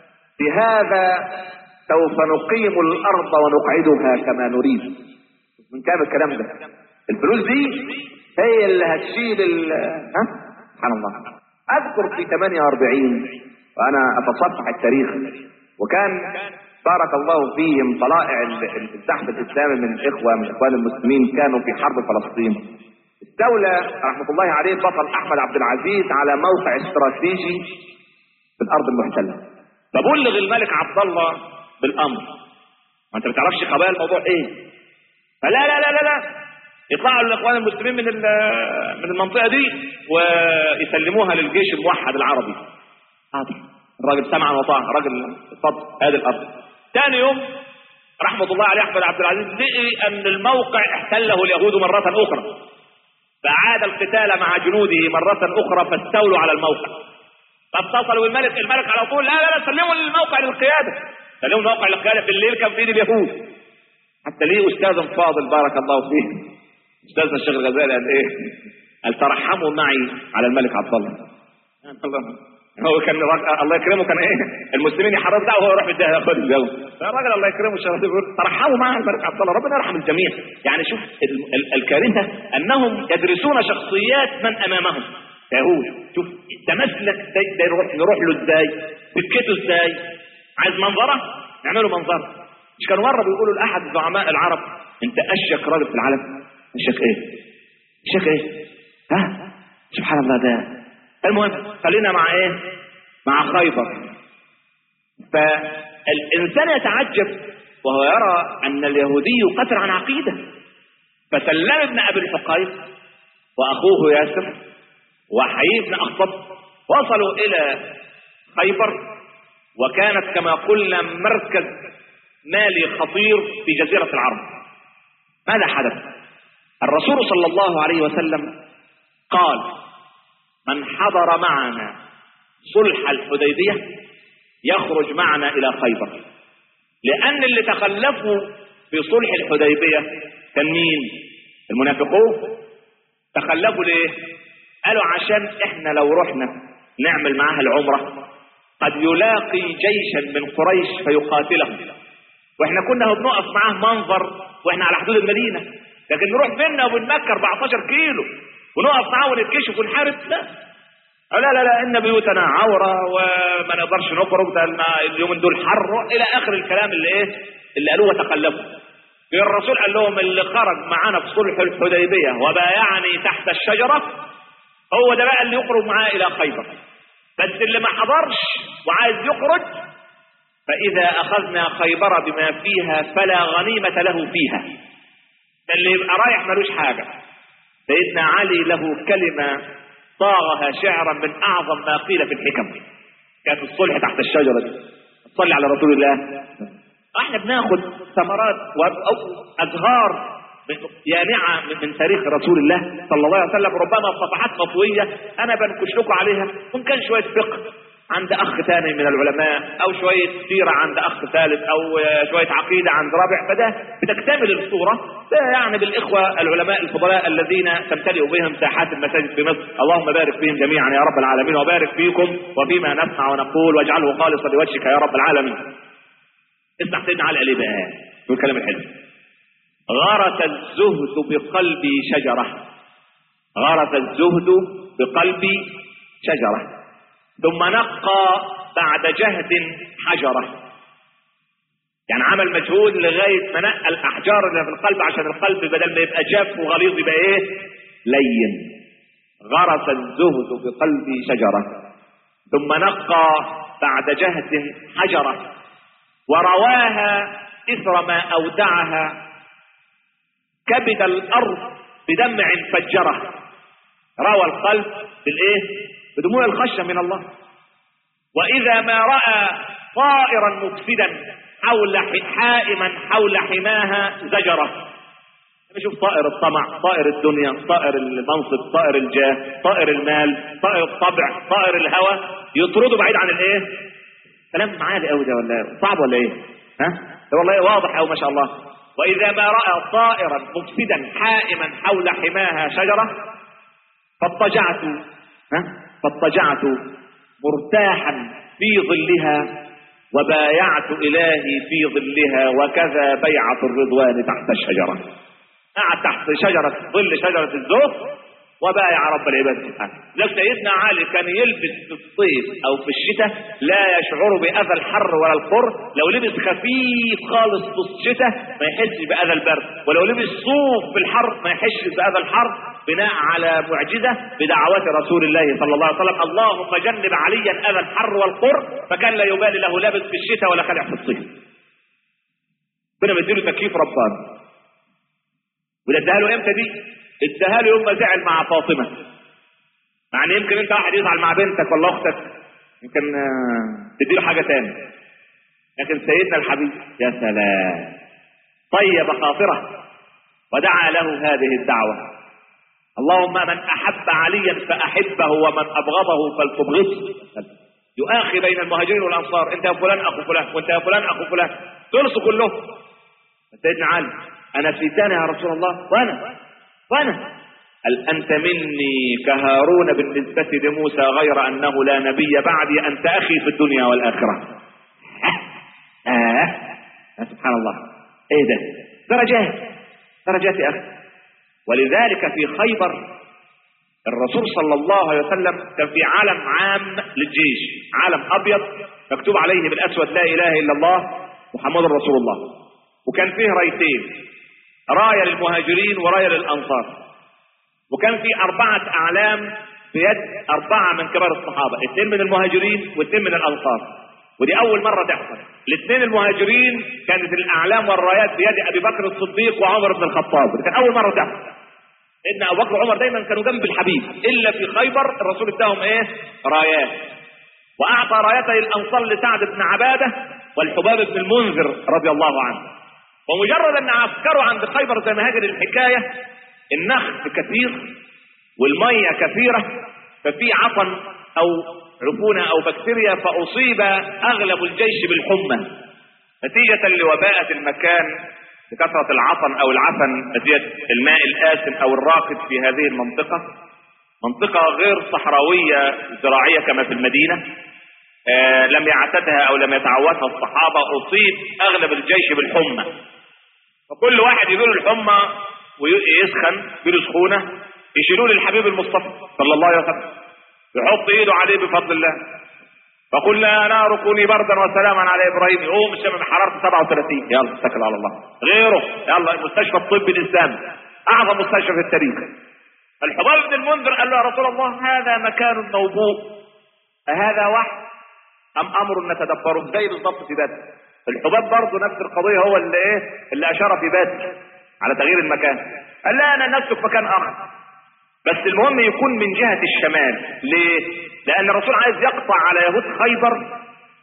بهذا سوف نقيم الارض ونقعدها كما نريد. من كام الكلام ده؟ الفلوس دي هي اللي هتشيل ال ها سبحان الله. اذكر في ثمانية وأربعين وانا اتصفح التاريخ، وكان بارك الله فيهم طلائع الزحف الاسلامي من الاخوه من اخوان المسلمين كانوا في حرب فلسطين. الدوله رحمه الله عليه البطل احمد عبد العزيز على موقع استراتيجي في الارض المحتله، فبلغ الملك عبد الله بالامر. ما انت ما تعرفش خبايا الموضوع ايه؟ فلا لا لا لا لا يطلعوا الاخوان المسلمين من من المنطقه دي ويسلموها للجيش الموحد العربي. حاضر. الراجل سمعا وطاعا، راجل اتفضل هذه الارض. ثاني يوم رحمه الله عليه احمد عبد العزيز لقي ان الموقع احتله اليهود مره اخرى، فعاد القتال مع جنوده مره اخرى فاستولوا على الموقع. فاتصلوا بالملك، الملك على طول لا لا لا سلموا الموقع للقياده، سلموا الموقع للقياده. بالليل كان في ايد اليهود. حتى ليه استاذ فاضل بارك الله فيه استاذنا الشيخ الغزالي قال ايه؟ قال ترحموا معي على الملك عبد الله. هو كان الله يكرمه كان ايه؟ المسلمين يحرروا دعوه وهو يروح يديها ياخد الجو. فالراجل الله يكرمه الشيخ بيقول ترحموا معي على الملك عبد الله، ربنا يرحم الجميع. يعني شوف الكارثه انهم يدرسون شخصيات من امامهم. يهود شوف تمسلك ده يروح نروح له ازاي؟ سكته ازاي؟ عايز منظره؟ نعمله منظره. مش كانوا مره بيقولوا لاحد زعماء العرب انت اشيك راجل في العالم؟ اشيك ايه؟ اشيك ايه؟ ها؟ سبحان الله. ده المهم خلينا مع ايه؟ مع خيبر. فالانسان يتعجب وهو يرى ان اليهودي قتل عن عقيده. فسلم ابن ابي الحقيق واخوه ياسر وحيي بن اخطب وصلوا الى خيبر، وكانت كما قلنا مركز مالي خطير في جزيرة العرب. ماذا حدث؟ الرسول صلى الله عليه وسلم قال من حضر معنا صلح الحديبية يخرج معنا إلى خيبر. لأن اللي تخلفوا في صلح الحديبية كان مين؟ المنافقون. تخلفوا ليه؟ قالوا عشان احنا لو رحنا نعمل معاها العمرة قد يلاقي جيشا من قريش فيقاتله، واحنا كنا بنقف معاه منظر واحنا على حدود المدينة، لكن نروح بيننا وبين مكة أربعتاشر كيلو ونقف معاه ونتكشف ونحارب؟ لا لا لا لا ان بيوتنا عورة وما نقدرش نخرج، ده اليومين دول حر الى اخر الكلام اللي ايه اللي قالوه وتخلفوا. الرسول قال لهم اللي خرج معانا في صلح الحديبية وبايعني تحت الشجرة هو ده بقى اللي يخرج معاه الى خيبر، بس اللي ما حضرش وعايز يخرج فاذا اخذنا خيبر بما فيها فلا غنيمة له فيها. اللي يبقى رايح ملوش حاجة. سيدنا علي له كلمة صاغها شعرا من اعظم ما قيل في الحكم، كانت الصلح تحت الشجرة دي. صلي على رسول الله. احنا بناخد ثمرات وازهار يانعة من تاريخ رسول الله صلى الله عليه وسلم، ربما صفحات مطوية انا بنكش لكم عليها، ممكن شوية فقه عند اخ ثاني من العلماء او شوية سيرة عند اخ ثالث او شوية عقيدة عند رابع، فده بتكتمل الصورة. ده يعني بالاخوة العلماء الفضلاء الذين تمتلئ بهم ساحات المساجد في مصر، اللهم بارك فيهم جميعا يا رب العالمين، وبارك فيكم وفيما نسمع ونقول واجعله خالصا لوجهك يا رب العالمين. اسمع سيدنا علي عليه بقى والكلام الحلو. غرس الزهد بقلبي شجرة، غرس الزهد بقلبي شجرة ثم نقى بعد جهد حجرة. يعني عمل مجهود لغاية ما نقى الأحجار اللي في القلب عشان القلب بدل ما يبقى جاف وغليظ يبقى ايه؟ لين. غرس الزهد بقلبي شجرة ثم نقى بعد جهد حجرة ورواها إثر ما أودعها كبد الأرض بدمع فجرة. روى القلب بالإيه؟ بدموع الخشية من الله. وإذا ما رأى طائرا مفسدا حول حائما حول حماها زجرة. نشوف طائر الطمع، طائر الدنيا، طائر المنصب، طائر الجاه، طائر المال، طائر الطبع، طائر الهوى، يطرده بعيد عن الايه؟ كلام عالي قوي ده ولا صعب ولا ايه؟ ها؟ ده والله واضح قوي ما شاء الله. وإذا ما رأى طائرا مفسدا حائما حول حماها شجرة فاضطجعت ها؟ فاضطجعت مرتاحا في ظلها وبايعت إلهي في ظلها وكذا بيعة الرضوان تحت الشجرة. قعد تحت شجرة ظل شجرة الزهد وبايع رب العباد سبحانه. لو سيدنا علي كان يلبس في الصيف او في الشتاء لا يشعر باذى الحر ولا القر، لو لبس خفيف خالص في الشتاء ما يحسش باذى البرد، ولو لبس صوف في الحر ما يحسش باذى الحر، بناء على معجزه بدعوات رسول الله صلى الله عليه وسلم: اللهم جنب عليا اذى الحر والقر، فكان لا يبالي له لابس في الشتاء ولا خلع في الصيف. ربنا مديله تكييف رباني. وده اداها له امتى دي؟ اداها له يوم ما زعل مع فاطمه. يعني يمكن انت واحد يزعل مع بنتك ولا اختك يمكن تديله حاجه تاني، لكن سيدنا الحبيب يا سلام طيب خاطره ودعا له هذه الدعوه: اللهم من احب عليا فاحبه ومن ابغضه فلتبغضه. يؤاخي بين المهاجرين والانصار: انت يا فلان اخو فلان، وانت يا فلان اخو فلان، ترسوا كلهم. سيدنا علي: انا فيتان يا رسول الله، وانا وانا هل انت مني كهارون بالنسبه لموسى غير انه لا نبي بعدي، انت اخي في الدنيا والاخره. اه, آه. آه. سبحان الله، ايه ده؟ درجات درجات يا اخي. ولذلك في خيبر الرسول صلى الله عليه وسلم كان في علم عام للجيش، علم ابيض مكتوب عليه بالاسود لا اله الا الله محمد رسول الله، وكان فيه رايتين، رايه للمهاجرين ورايه للانصار، وكان في اربعه اعلام بيد اربعه من كبار الصحابه، اثنين من المهاجرين واثنين من الانصار. ودي اول مره تحصل. الاثنين المهاجرين كانت الاعلام والرايات بيد ابي بكر الصديق وعمر بن الخطاب، دي كان اول مره تحصل. لان ابو بكر وعمر دايما كانوا جنب الحبيب، الا في خيبر الرسول اداهم ايه؟ رايات. واعطى رايتي الانصار لسعد بن عباده والحباب بن المنذر رضي الله عنه. ومجرد ان عسكروا عند خيبر زي ما هاجر الحكايه، النخل كثير والميه كثيره، ففي عطن او عفونه او بكتيريا، فاصيب اغلب الجيش بالحمى نتيجه لوباءه المكان بكثره العطن او العفن، نتيجه الماء الآسن او الراكد في هذه المنطقه، منطقه غير صحراويه زراعيه كما في المدينه. آه لم يعتدها او لم يتعودها الصحابه. اصيب اغلب الجيش بالحمى، فكل واحد يجيله الحمى ويسخن يجيله سخونه، يشيلوه للحبيب المصطفى صلى الله عليه وسلم، يحط ايده عليه بفضل الله، فقل لا نار كوني بردا وسلاما على ابراهيم، يقوم الشمس حرارته سبعة وثلاثين، يلا اتكل على الله. غيره يلا المستشفى الطبي الاسلامي اعظم مستشفى في التاريخ. الحباب بن المنذر قال له: يا رسول الله هذا مكان موبوء، أهذا وحي ام امر نتدبره؟ زي بالضبط في بدر. الحباب برضه نفس القضيه، هو اللي ايه اللي اشار في بدر على تغيير المكان. قال: لا انا نسلك مكان اخر، بس المهم يكون من جهه الشمال. ليه؟ لان الرسول عايز يقطع على يهود خيبر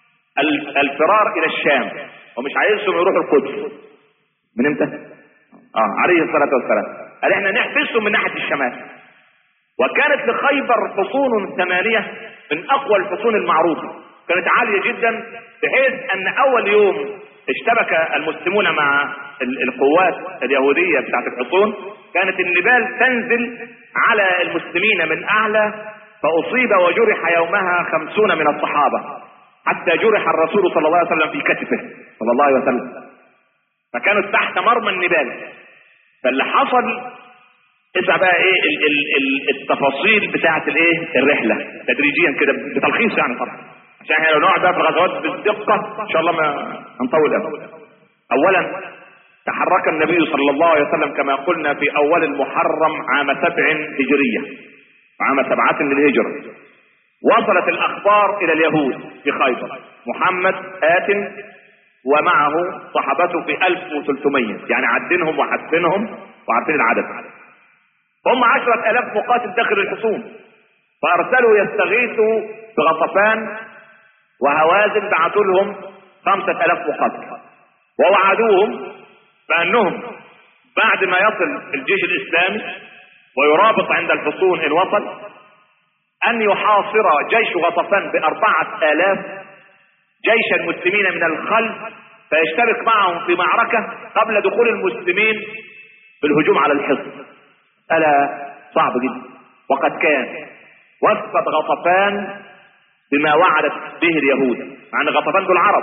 الفرار الى الشام، ومش عايزهم يروحوا القدس. من امتى؟ اه عليه الصلاه والسلام قال: احنا نحبسهم من ناحيه الشمال. وكانت لخيبر حصون ثمانيه من اقوى الحصون المعروفه، كانت عاليه جدا، بحيث ان اول يوم اشتبك المسلمون مع القوات اليهوديه بتاعت الحصون، كانت النبال تنزل على المسلمين من اعلى، فاصيب وجرح يومها خمسون من الصحابه، حتى جرح الرسول صلى الله عليه وسلم في كتفه صلى الله عليه وسلم، فكانوا تحت مرمى النبال. فاللي حصل، اسمع بقى ايه ال ال ال التفاصيل بتاعت الايه الرحله تدريجيا كده بتلخيص يعني طبعا، عشان احنا لو نقعد بقى في الغزوات بالدقه ان شاء الله ما هنطول ابدا. اولا تحرك النبي صلى الله عليه وسلم كما قلنا في اول المحرم عام سبع هجريه، عام سبعه للهجره. وصلت الاخبار الى اليهود في خيبر: محمد آت ومعه صحابته في ألف وثلاثمية، يعني عدينهم وحسنهم وعارفين العدد. هم عشرة آلاف مقاتل داخل الحصون، فارسلوا يستغيثوا بغطفان وهوازن، بعثوا لهم خمسة آلاف مقاتل، ووعدوهم بأنهم بعد ما يصل الجيش الإسلامي ويرابط عند الحصون إن وصل، أن يحاصر جيش غطفان بأربعة آلاف جيش المسلمين من الخلف، فيشترك معهم في معركة قبل دخول المسلمين بالهجوم على الحصن. ألا صعب جدا. وقد كان وفت غطفان بما وعدت به اليهود، مع ان غطفان دول عرب،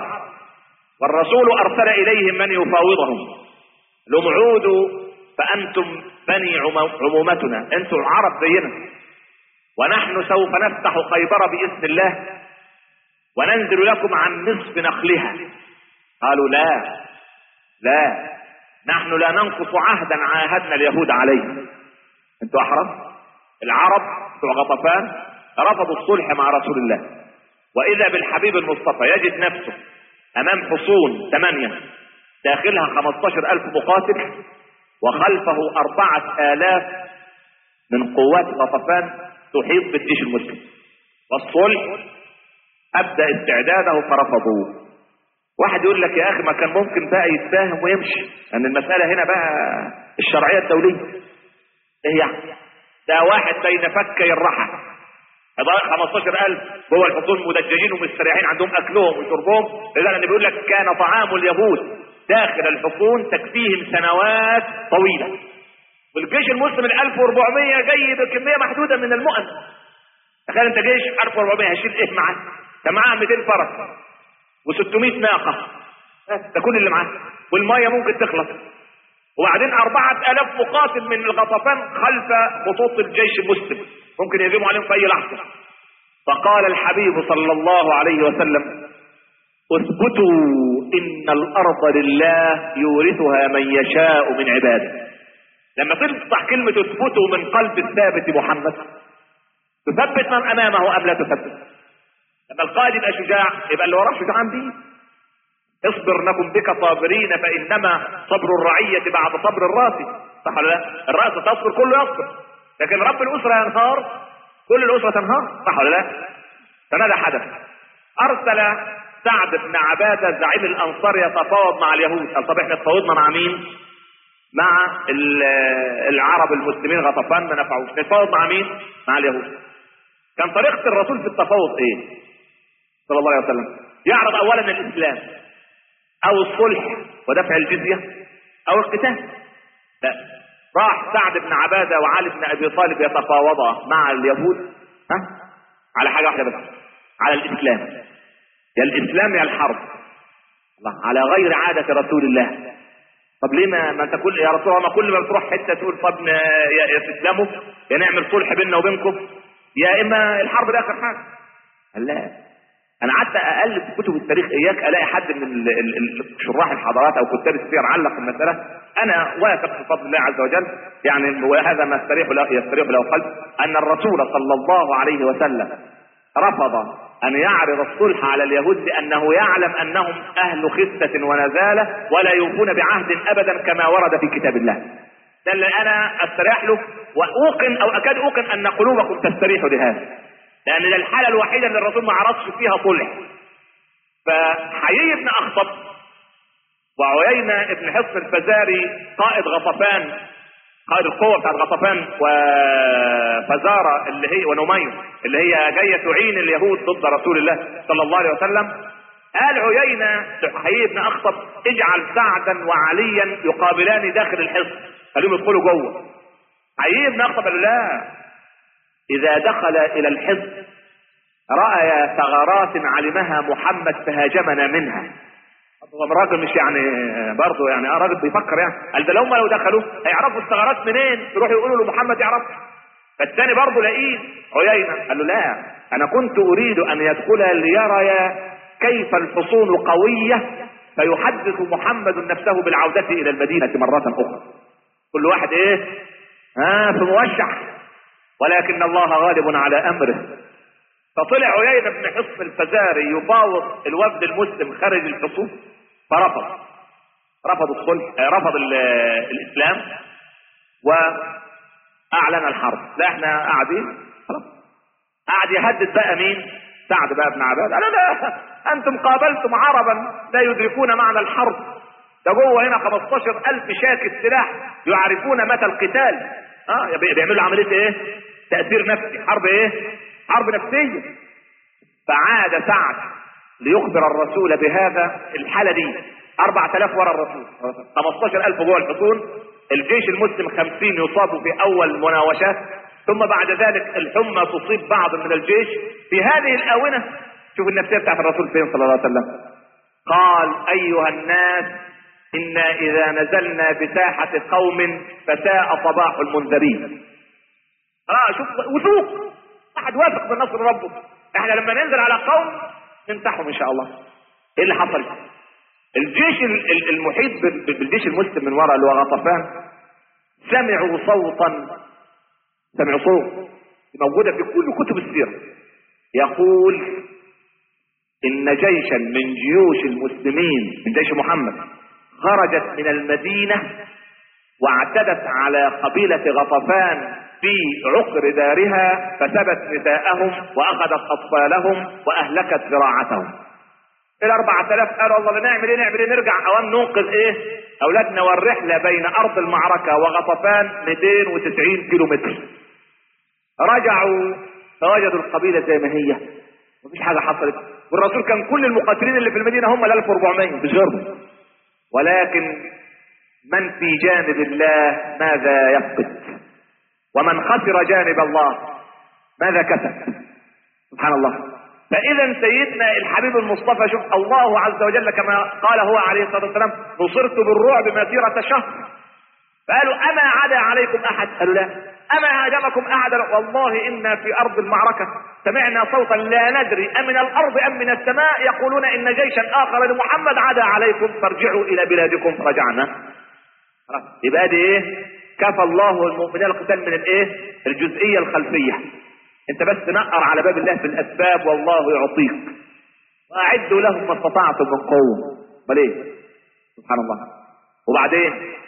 والرسول ارسل اليهم من يفاوضهم، لهم عودوا فانتم بني عمومتنا، انتوا العرب زينا، ونحن سوف نفتح خيبر بإذن الله وننزل لكم عن نصف نخلها. قالوا لا لا، نحن لا ننقص عهدا عاهدنا اليهود عليه. انتوا احرار. العرب بتوع غطفان رفضوا الصلح مع رسول الله، واذا بالحبيب المصطفى يجد نفسه امام حصون ثمانية داخلها خمستاشر الف مقاتل وخلفه اربعة الاف من قوات غطفان تحيط بالجيش المسلم، والصلح ابدأ استعداده فرفضوه. واحد يقول لك يا اخي ما كان ممكن بقى يتفاهم ويمشي، لان المسألة هنا بقى الشرعية الدولية. ايه يعني؟ ده واحد بين فكي الرحى، خمستاشر الف جوه الحصون مدججين ومستريحين عندهم اكلهم وشربهم، لذلك بيقول لك كان طعام اليهود داخل الحصون تكفيهم سنوات طويلة، والجيش المسلم ال ألف وأربعمية جاي بكمية محدودة من المؤن. تخيل انت جيش ألف وأربعمية هشيل ايه معاه؟ ده معاه مئتين فرس وستمائة ناقة، ده كل اللي معاه، والمية ممكن تخلص، وبعدين أربعة آلاف مقاتل من الغطفان خلف خطوط الجيش المسلم ممكن يهجموا عليهم في أي لحظة. فقال الحبيب صلى الله عليه وسلم اثبتوا إن الأرض لله يورثها من يشاء من عباده. لما تفتح كلمة اثبتوا من قلب الثابت محمد، تثبت من أمامه أم لا تثبت؟ لما القائد يبقى شجاع يبقى اللي وراه شجاعان بيه. اصبر نكن بك صابرين فإنما صبر الرعية بعد صبر الراس، صح ولا لا؟ الرأس تصبر كله يصبر، لكن رب الأسرة ينهار كل الأسرة تنهار، صح ولا لا؟ فماذا حدث؟ أرسل سعد بن عبادة زعيم الأنصار يتفاوض مع اليهود. قال طب احنا تفاوضنا مع مين؟ مع العرب المسلمين غطفان ما نفعوش، نتفاوض مع مين؟ مع اليهود. كان طريقة الرسول في التفاوض ايه؟ صلى الله عليه وسلم يعرض اولا الاسلام او الصلح ودفع الجزية او القتال. لا، راح سعد بن عبادة وعلي بن ابي طالب يتفاوضا مع اليهود ها على حاجة واحدة بس، على الاسلام. يا الاسلام يا الحرب، الله، على غير عادة رسول الله. طب ليه ما, ما انت كل يا رسول الله ما كل ما بتروح حته تقول طب يا, يا تسلموا يا نعمل صلح بيننا وبينكم يا اما الحرب ده اخر حاجه؟ قال لا. انا قعدت اقلب في كتب التاريخ اياك الاقي حد من شراح الحضارات او كتاب السير علق المساله. انا واثق في فضل الله عز وجل، يعني وهذا ما يستريح له يستريح له قلب، ان الرسول صلى الله عليه وسلم رفض أن يعرض الصلح على اليهود لأنه يعلم أنهم أهل خسة ونزالة ولا يوفون بعهد أبدا كما ورد في كتاب الله. ده اللي أنا أستريح له، وأوقن أو أكاد أوقن أن قلوبكم تستريح لهذا، لأن ده الحالة الوحيدة اللي الرسول ما عرضش فيها صلح. فحيي بن أخطب وعيينة بن حصن الفزاري قائد غطفان، قائد القوة بتاعت غطفان وفزارة اللي هي ونمير اللي هي جاية تعين اليهود ضد رسول الله صلى الله عليه وسلم، قال عيينة لحيي بن أخطب اجعل سعدا وعليا يقابلان داخل الحصن، خليهم يدخلوا جوه. حيي بن أخطب قال لا، إذا دخل إلى الحصن رأى ثغرات علمها محمد فهاجمنا منها. الراجل مش يعني برضه يعني اه راجل بيفكر يعني، قال ده لو ما لو دخلوا هيعرفوا الثغرات منين، يروحوا يقولوا له محمد يعرف. فالثاني برضه لقيه عيينة قال له لا، انا كنت اريد ان يدخل ليرى كيف الحصون قوية فيحدث محمد نفسه بالعودة الى المدينة مرة اخرى. كل واحد ايه ها في موشح، ولكن الله غالب على امره. فطلع عيينة بن حصن الفزاري يفاوض الوفد المسلم خارج الحصون فرفض رفض الصلح، رفض الاسلام واعلن الحرب. لا احنا قاعدين خلاص. قاعد يهدد بقى مين؟ سعد بقى بن عباد. قال لا، انتم قابلتم عربا لا يدركون معنى الحرب، ده جوه هنا خمستاشر الف شاكة سلاح يعرفون متى القتال. اه بيعملوا عملية ايه؟ تأثير نفسي، حرب ايه؟ حرب نفسية. فعاد سعد ليخبر الرسول بهذا. الحالة دي أربعة آلاف ورا الرسول، خمستاشر ألف جوه الحصون، الجيش المسلم خمسين يصاب في أول مناوشات، ثم بعد ذلك الحمى تصيب بعض من الجيش. في هذه الآونة شوف النفسية بتاعت الرسول فين صلى الله عليه وسلم. قال أيها الناس إنا إذا نزلنا بساحة قوم فساء صباح المنذرين. اه شوف وثوق، واحد واثق من نصر ربه. احنا لما ننزل على قوم نمسحهم ان شاء الله. ايه اللي حصل؟ الجيش المحيط بالجيش المسلم من وراء اللي هو غطفان سمعوا صوتا، سمعوا صوت موجودة في كل كتب السيرة يقول إن جيشا من جيوش المسلمين من جيش محمد خرجت من المدينة واعتدت على قبيلة غطفان في عقر دارها فسبت نساءهم وأخذت أطفالهم وأهلكت زراعتهم. الأربعة آلاف قالوا والله نعمل ايه نعمل ايه نرجع اوام ننقذ ايه اولادنا، والرحلة بين ارض المعركة وغطفان مئتين وتسعين كيلو متر. رجعوا فوجدوا القبيلة زي ما هي، مفيش حاجة حصلت، والرسول كان كل المقاتلين اللي في المدينة هم ال ألف وأربعمائة مش غيرهم. ولكن من في جانب الله ماذا يفقد، ومن خسر جانب الله ماذا كسب؟ سبحان الله. فإذا سيدنا الحبيب المصطفى شوف الله عز وجل كما قال هو عليه الصلاة والسلام نصرت بالرعب مسيرة شهر. فقالوا أما عدا عليكم أحد؟ قالوا لا. أما هاجمكم أحد؟ والله إنا في أرض المعركة سمعنا صوتا لا ندري أمن الأرض أم من السماء يقولون إن جيشا آخر لمحمد عدا عليكم فارجعوا إلى بلادكم. رجعنا. يبقى دي إيه؟ كفى الله المؤمنين القتال من الإيه؟ الجزئية الخلفية. انت بس نقر على باب الله في الاسباب والله يعطيك. واعدوا لهم ما استطعتم من قوه. امال ايه؟ سبحان الله. وبعدين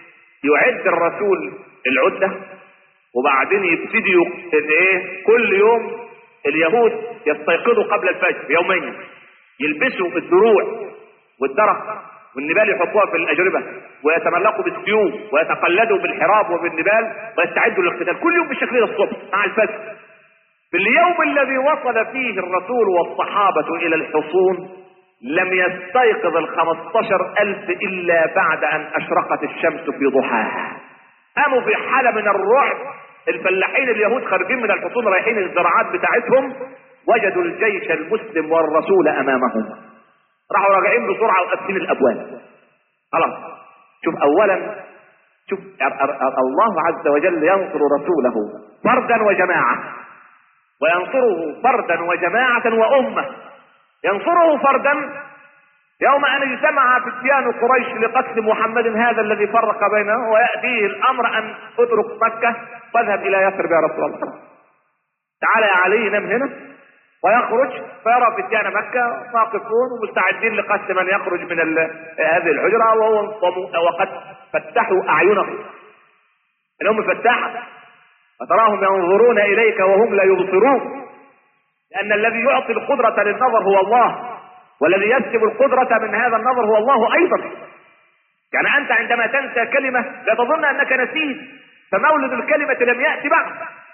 يعد الرسول العده، وبعدين يبتدي ايه كل يوم اليهود يستيقظوا قبل الفجر يوميا، يلبسوا الدروع والدرق والنبال يحطوها في الاجربه، ويتملقوا بالسيوف ويتقلدوا بالحراب وبالنبال ويستعدوا للقتال كل يوم بالشكل ده الصبح مع الفجر. في اليوم الذي وصل فيه الرسول والصحابة إلى الحصون لم يستيقظ الخمستاشر ألف إلا بعد أن أشرقت الشمس في ضحاها. قاموا في حالة من الرعب. الفلاحين اليهود خارجين من الحصون رايحين الزراعات بتاعتهم، وجدوا الجيش المسلم والرسول أمامهم. راحوا راجعين بسرعة وقافلين الأبواب. خلاص. شوف أولا شوف الله عز وجل ينصر رسوله فردا وجماعة، وينصره فردا وجماعة وأمة. ينصره فردا يوم أن اجتمع فتيان قريش لقتل محمد هذا الذي فرق بينهم، ويأتيه الأمر أن اترك مكة واذهب إلى يثرب يا رسول الله، تعالى يا علي نم هنا. ويخرج فيرى فتيان مكة واقفون ومستعدين لقتل من يخرج من هذه الحجرة، وهو وقد فتحوا أعينهم، إنهم فتاحة فتراهم ينظرون إليك وهم لا يبصرون، لأن الذي يعطي القدرة للنظر هو الله، والذي يسلب القدرة من هذا النظر هو الله أيضا. يعني أنت عندما تنسى كلمة لا تظن أنك نسيت، فمولد الكلمة لم يأتي بعد.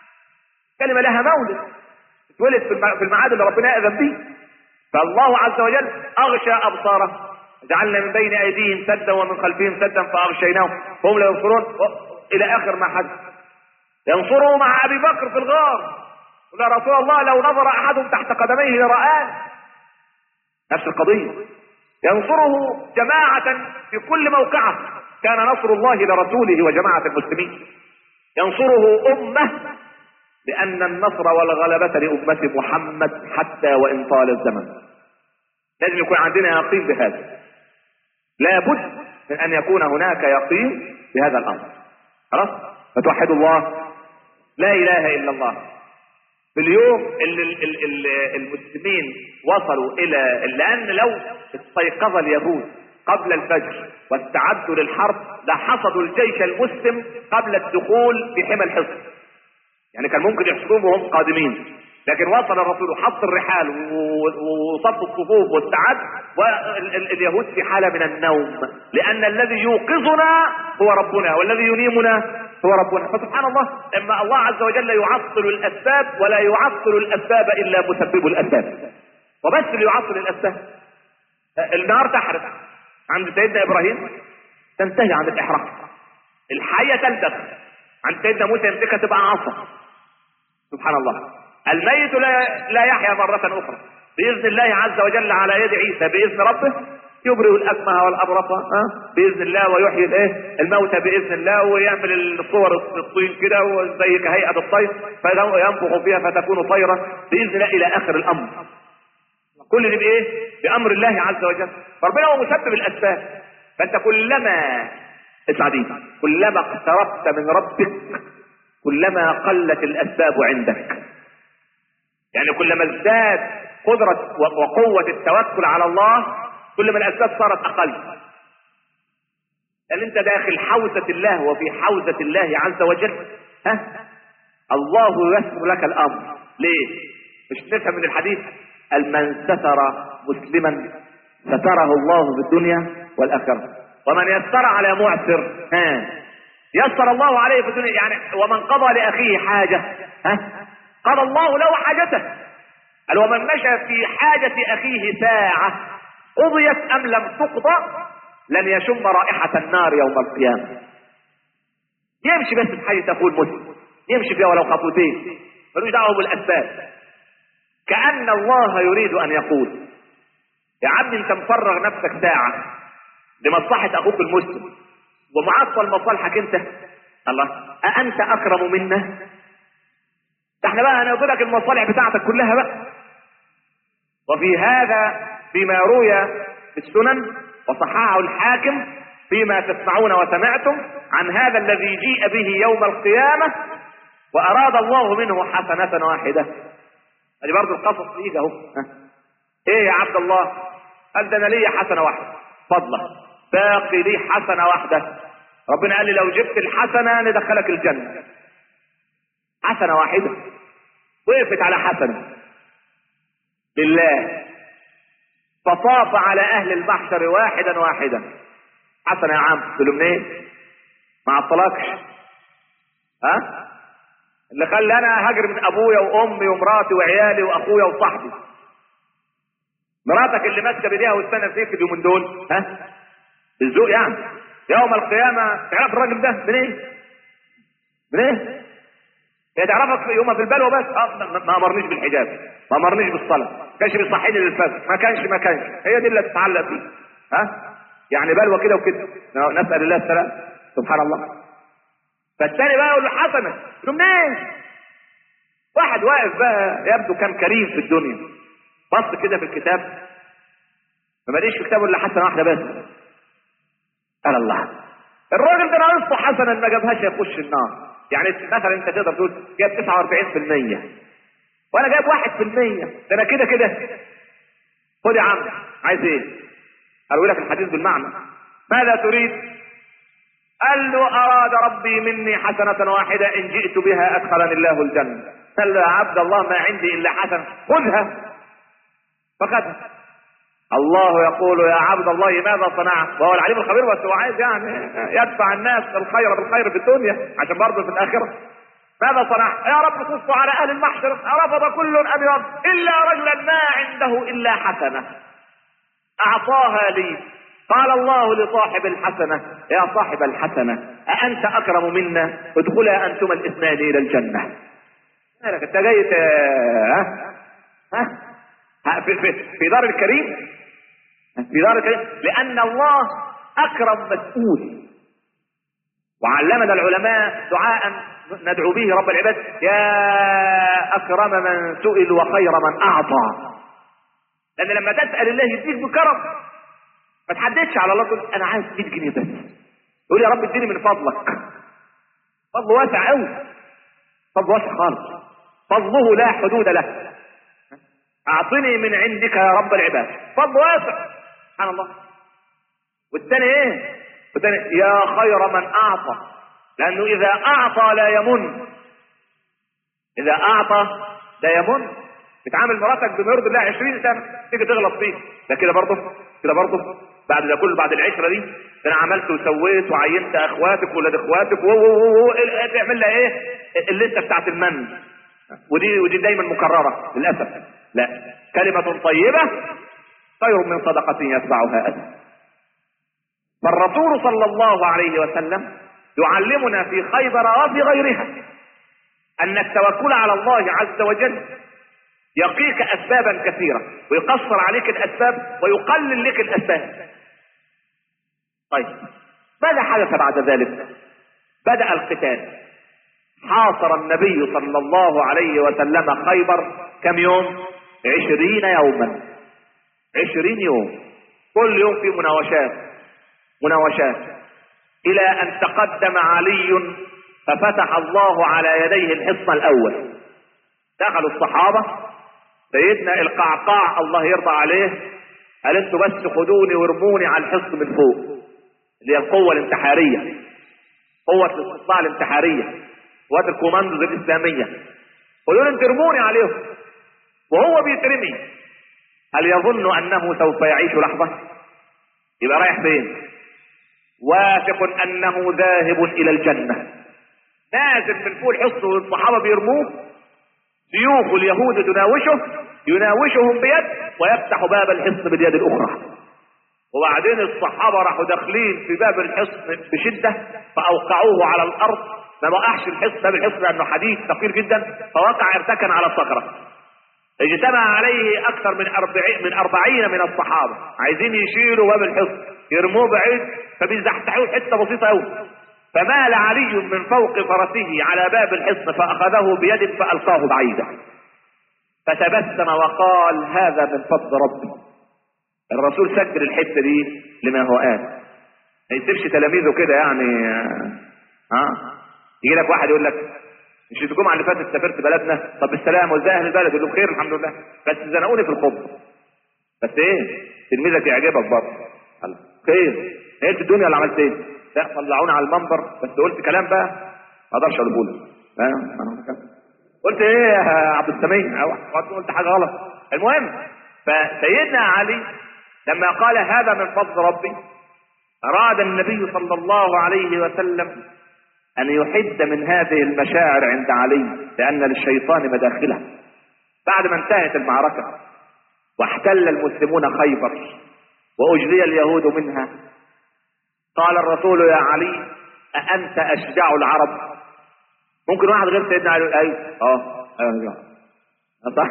كلمة لها مولد تولد في الميعاد اللي ربنا يأذن به. فالله عز وجل أغشى أبصاره، جعلنا من بين أيديهم سدا ومن خلفهم سدا فأغشيناهم هم لا يبصرون إلى آخر ما حدث. ينصره مع أبي بكر في الغار، يا رسول الله لو نظر أحدهم تحت قدميه لرآن. نفس القضية. ينصره جماعة في كل موقعة، كان نصر الله لرسوله وجماعة المسلمين. ينصره أمة، لأن النصر والغلبة لأمة محمد حتى وإن طال الزمن. لازم يكون عندنا يقين بهذا، لابد من أن يكون هناك يقين بهذا الأمر. خلاص؟ فتوحد الله، لا إله إلا الله. في اليوم اللي المسلمين وصلوا إلى، لأن لو استيقظ اليهود قبل الفجر واستعدوا للحرب لحصدوا الجيش المسلم قبل الدخول في حمى الحصن. يعني كان ممكن يحصدوهم وهم قادمين، لكن وصل الرسول وحط الرحال وصف الصفوف واستعد، واليهود في حالة من النوم، لأن الذي يوقظنا هو ربنا والذي ينيمنا هو ربنا. فسبحان الله، اما الله عز وجل يعطل الاسباب ولا يعطل الاسباب الا مسبب الاسباب، وبس اللي يعطل الاسباب. النار تحرق عند سيدنا ابراهيم تنتهي عند الاحراق، الحية تلدغ عند سيدنا موسى يمسكها تبقى عصا. سبحان الله. الميت لا, لا يحيا مرة اخرى باذن الله عز وجل على يد عيسى باذن ربه، يبرئ الاكمه والابرص باذن الله، ويحيي الايه الموتى باذن الله، ويعمل الصور الطين كده وزي كهيئه الطير فينفخ فيها فتكون طيرا باذن الله الى اخر الامر. كل دي بايه؟ بامر الله عز وجل. فربنا هو مسبب الاسباب. فانت كلما اسمع دي، كلما اقتربت من ربك كلما قلت الاسباب عندك. يعني كلما ازداد قدرة وقوة التوكل على الله كلما الاسباب صارت اقل. لان انت داخل حوزة الله وفي حوزة الله عز وجل، ها الله يسر لك الامر. ليه؟ مش نفهم من الحديث من ستر مسلما ستره الله في الدنيا والاخره، ومن يسر على معسر ها يسر الله عليه في الدنيا. يعني ومن قضى لاخيه حاجه ها قضى الله له حاجته. قال ومن مشى في حاجه اخيه ساعه قضيت ام لم تقضى لن يشم رائحه النار يوم القيامه. يمشي بس في حاجه اخوه المسلم، يمشي فيها ولو خطوتين، ملوش دعوه بالاسباب. كأن الله يريد ان يقول يا عبدي انت مفرغ نفسك ساعة لمصلحة اخوك المسلم ومعطل مصالحك انت، الله أأنت اكرم منا؟ احنا بقى هنقول لك المصالح بتاعتك كلها بقى. وفي هذا بما روي في السنن وصححه الحاكم فيما تسمعون وسمعتم عن هذا الذي جيء به يوم القيامة واراد الله منه حسنة واحدة. ادي برضه القصص يجي اهو. ايه يا عبد الله؟ قال ده انا ليا حسنه واحده فضله، باقي لي حسنه واحده. ربنا قال لي لو جبت الحسنه ندخلك الجنه. حسنه واحده وقفت على حسنه لله، فطاف على اهل المحشر واحدا واحدا. حسنه يا عم تقول له منين؟ ما عطلكش ها؟ اللي خلى انا هاجر من ابويا وامي ومراتي وعيالي واخويا وصاحبي. مراتك اللي ماسكه بايديها والسنه فيك اليومين دول ها الذوق يعني يوم القيامه تعرف الراجل ده منين؟ منين؟ هي تعرفك يوم في البلوه بس. اه ما امرنيش بالحجاب، ما امرنيش بالصلاه، ما كانش بيصحيني للفجر، ما كانش ما كانش هي دي اللي تتعلق فيه. ها يعني بلوه كده وكده، نسال الله السلام. سبحان الله. فالتاني بقى يقول له حسنه، يقول له منين؟ واحد واقف بقى يبدو كان كريم في الدنيا، بص كده في الكتاب ما ماليش في كتابه الا حسنه واحده بس. قال الله الراجل ده ناقصه حسنه ما جابهاش يخش النار. يعني مثلا انت تقدر تقول جايب تسعة وأربعين بالمية وانا جايب واحد بالمية، ده انا كده كده. خد يا عم عايز ايه؟ قالوا لك الحديث بالمعنى. ماذا تريد؟ قال له اراد ربي مني حسنه واحده ان جئت بها ادخلني الله الجنه. قال له يا عبد الله ما عندي الا حسنه خذها. فخذها. الله يقول يا عبد الله ماذا صنعت؟ وهو العليم الخبير، بس هو عايز يعني يدفع الناس الخير بالخير في الدنيا عشان برضه في الاخره. ماذا صنعت؟ يا رب خص على اهل المحشر رفض كل ان يرد الا رجلا ما عنده الا حسنه اعطاها لي. قال الله لصاحب الحسنه يا صاحب الحسنه أأنت اكرم منا؟ ادخلا انتما الاثنان الى الجنه. مالك انت جاي ها ها في, في, في دار الكريم، في دار الكريم لان الله اكرم مسؤول. وعلمنا العلماء دعاء ندعو به رب العباد يا اكرم من سئل وخير من اعطى. لان لما تسال الله يديك بكرم، ما تحددش على الله تقول انا عايز مية جنيه بس، تقول يا رب اديني من فضلك. فضله واسع قوي، فضله واسع خالص، فضله لا حدود له. اعطني من عندك يا رب العباد، فضل واسع سبحان الله. والثاني ايه؟ والثاني يا خير من اعطى، لانه اذا اعطى لا يمن. اذا اعطى لا يمن. بتعامل مراتك بما يرضي الله عشرين سنه تيجي تغلط فيه، ده كده برضه كده برضه بعد ده كله بعد العشره دي ده انا عملت وسويت وعينت اخواتك واولاد اخواتك تعمل لها ايه؟ الليسته بتاعت المن، ودي ودي دايما مكرره للاسف. لا، كلمه طيبه خير من صدقه يتبعها اذى. فالرسول صلى الله عليه وسلم يعلمنا في خيبر وفي غيرها ان التوكل على الله عز وجل يقيك اسبابا كثيرة ويقصر عليك الاسباب ويقلل لك الاسباب. طيب ماذا حدث بعد ذلك؟ بدأ القتال. حاصر النبي صلى الله عليه وسلم خيبر كم يوم؟ عشرين يوما. عشرين يوم، كل يوم في مناوشات مناوشات الى ان تقدم علي ففتح الله على يديه الحصن الاول. دخلوا الصحابة، سيدنا القعقاع الله يرضى عليه قال انتوا بس خدوني وارموني على الحصن من فوق، اللي هي القوة الانتحارية، قوة الاستطلاع الانتحارية، قوات الكوماندوز الاسلامية، خدوني انتوا ارموني عليهم. وهو بيترمي هل يظن انه سوف يعيش لحظة؟ يبقى رايح فين؟ واثق انه ذاهب الى الجنة. نازل من فوق الحصن والصحابة بيرموه، سيوف اليهود تناوشه، يناوشهم بيد ويفتح باب الحصن باليد الاخرى. وبعدين الصحابة راحوا داخلين في باب الحصن بشدة فاوقعوه على الارض. ما وقعش الحصن، باب الحصن لانه حديد ثقيل جدا، فوقع ارتكن على صخرة. اجتمع عليه اكثر من أربعين من أربعين من الصحابة عايزين يشيلوا باب الحصن يرموه بعيد، فبيزحزحوه حتة بسيطة قوي. فمال علي من فوق فرسه على باب الحصن فاخذه بيد فالقاه بعيدا، فتبسم وقال هذا من فضل ربي. الرسول سجل الحته دي لما هو قال، ما يسيبش تلاميذه كده يعني. ها يجي لك واحد يقول لك مش الجمعه اللي فاتت سافرت بلدنا، طب بالسلامه وازاي اهل البلد؟ يقول له بخير الحمد لله، بس زنقوني في الخبز. بس ايه تلميذك يعجبك برضه؟ خير ايه الدنيا اللي عملت ايه؟ لا طلعوني على المنبر بس قلت كلام بقى ما اقدرش اقوله لك. قلت ايه يا عبد السميع؟ قلت حاجه غلط. المهم فسيدنا علي لما قال هذا من فضل ربي، اراد النبي صلى الله عليه وسلم ان يحد من هذه المشاعر عند علي، لان للشيطان مداخله. بعد ما انتهت المعركه واحتل المسلمون خيبر واجلي اليهود منها، قال الرسول يا علي أأنت أشجع العرب؟ ممكن واحد غير سيدنا علي يقول أيوه اه ايوه صح،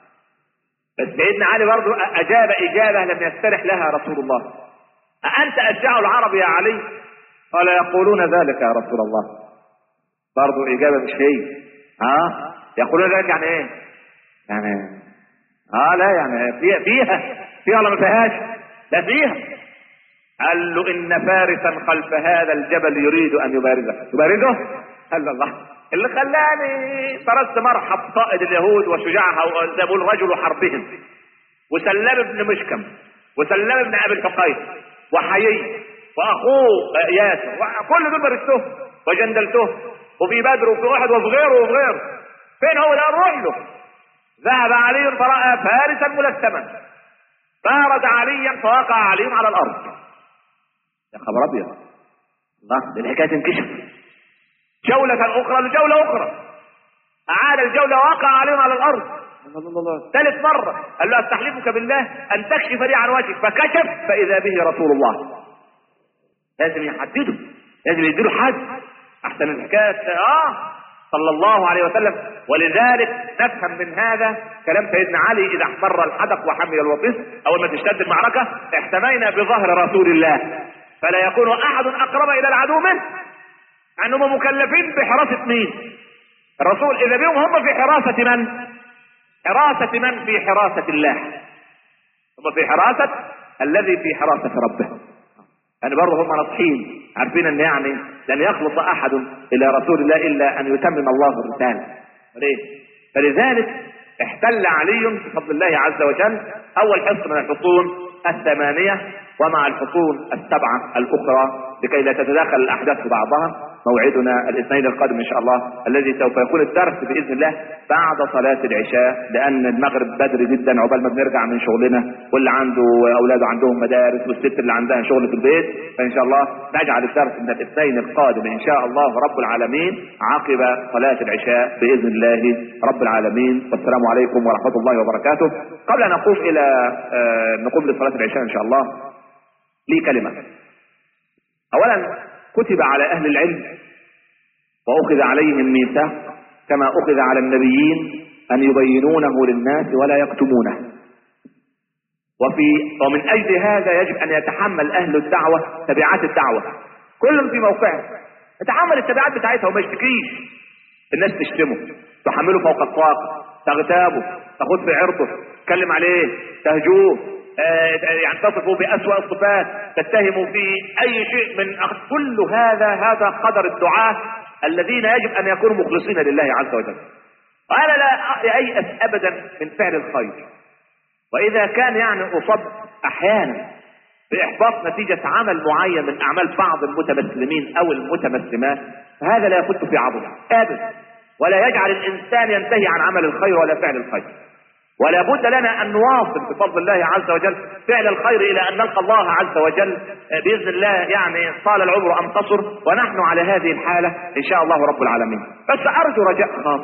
بس سيدنا علي برضه أجاب إجابة لم يسترح لها رسول الله. أأنت أشجع العرب يا علي؟ قال يقولون ذلك يا رسول الله. برضه إجابة مش هي. ها يقولون ذلك يعني إيه؟ يعني اه لا يعني فيها فيها فيها ولا ما فيهاش؟ لا فيها. قال له ان فارسا خلف هذا الجبل يريد ان يبارزه. يبارزه؟ قال الله اللي خلاني فرست مرحب قائد اليهود وشجاعها زي ما بيقول رجل حربهم، وسلام بن مشكم، وسلام بن ابي الحقيق، وحيي، واخوه ياسر، كل دول بارزته وجندلته، وفي بدر وفي احد وفي غيره وفي غيره. فين هو ده؟ نروح له. ذهب علي فرأى فارسا ملثما، بارز عليا فوقع علي على الارض. يا خبر ابيض، الله دي الحكايه تنكشف. جولة اخرى لجولة اخرى، اعاد الجولة وقع عليهم على الارض. ثالث مرة قال له استحلفك بالله ان تكشف لي عن وجهك، فكشف فاذا به رسول الله. لازم يحدده، لازم يديله حد احسن الحكاية اه صلى الله عليه وسلم. ولذلك نفهم من هذا كلام سيدنا علي اذا احمر الحدق وحمي الوطيس، اول ما تشتد المعركة احتمينا بظهر رسول الله فلا يكون احد اقرب الى العدو منه، انهم مكلفين بحراسة مين؟ الرسول. اذا بهم هم في حراسة من؟ حراسة من؟ في حراسة الله. هم في حراسة الذي في حراسة ربه. يعني برضه هم ناصحين عارفين ان يعني لن يخلص احد الى رسول الله الا ان يتمم الله الرسالة. ليه؟ فلذلك احتل علي بفضل الله عز وجل اول حصن من الحصون الثمانية ومع الحصون السبعة الاخرى لكي لا تتداخل الاحداث بعضها. موعدنا الاثنين القادم ان شاء الله الذي سوف يكون الدرس باذن الله بعد صلاة العشاء، لان المغرب بدري جدا عقبال ما بنرجع من شغلنا، واللي عنده اولاده عندهم مدارس والست اللي عندها شغل في البيت. فان شاء الله نجعل الدرس من الاثنين القادم ان شاء الله رب العالمين عقب صلاة العشاء باذن الله رب العالمين. والسلام عليكم ورحمة الله وبركاته. قبل ان نقوم الى آه نقوم لصلاة العشاء ان شاء الله لي كلمة. اولا كتب على اهل العلم واخذ عليهم ميثاق كما اخذ على النبيين أن يبينونه للناس ولا يكتمونه. وفي ومن أجل هذا يجب أن يتحمل أهل الدعوة تبعات الدعوة، كل في موقعه يتحمل التبعات بتاعتها وما يشتكيش. الناس تشتمه، تحمله فوق الطاقة، تغتابه، تاخد في عرضه، تتكلم عليه، تهجوه، آه يعني تصفه بأسوأ الصفات، تتهمه في أي شيء من أخ... كل هذا هذا قدر الدعاة الذين يجب أن يكونوا مخلصين لله عز وجل. وأنا لا أيأس أبدا من فعل الخير، وإذا كان يعني أصب أحيانا بإحباط نتيجة عمل معين من أعمال بعض المتمسلمين أو المتمسلمات، فهذا لا يفت في عضله أبدا، ولا يجعل الإنسان ينتهي عن عمل الخير ولا فعل الخير. ولا بد لنا أن نواصل بفضل الله عز وجل فعل الخير إلى أن نلقى الله عز وجل بإذن الله. يعني طال العمر أم قصر، ونحن على هذه الحالة إن شاء الله رب العالمين. بس أرجو رجاء خاص،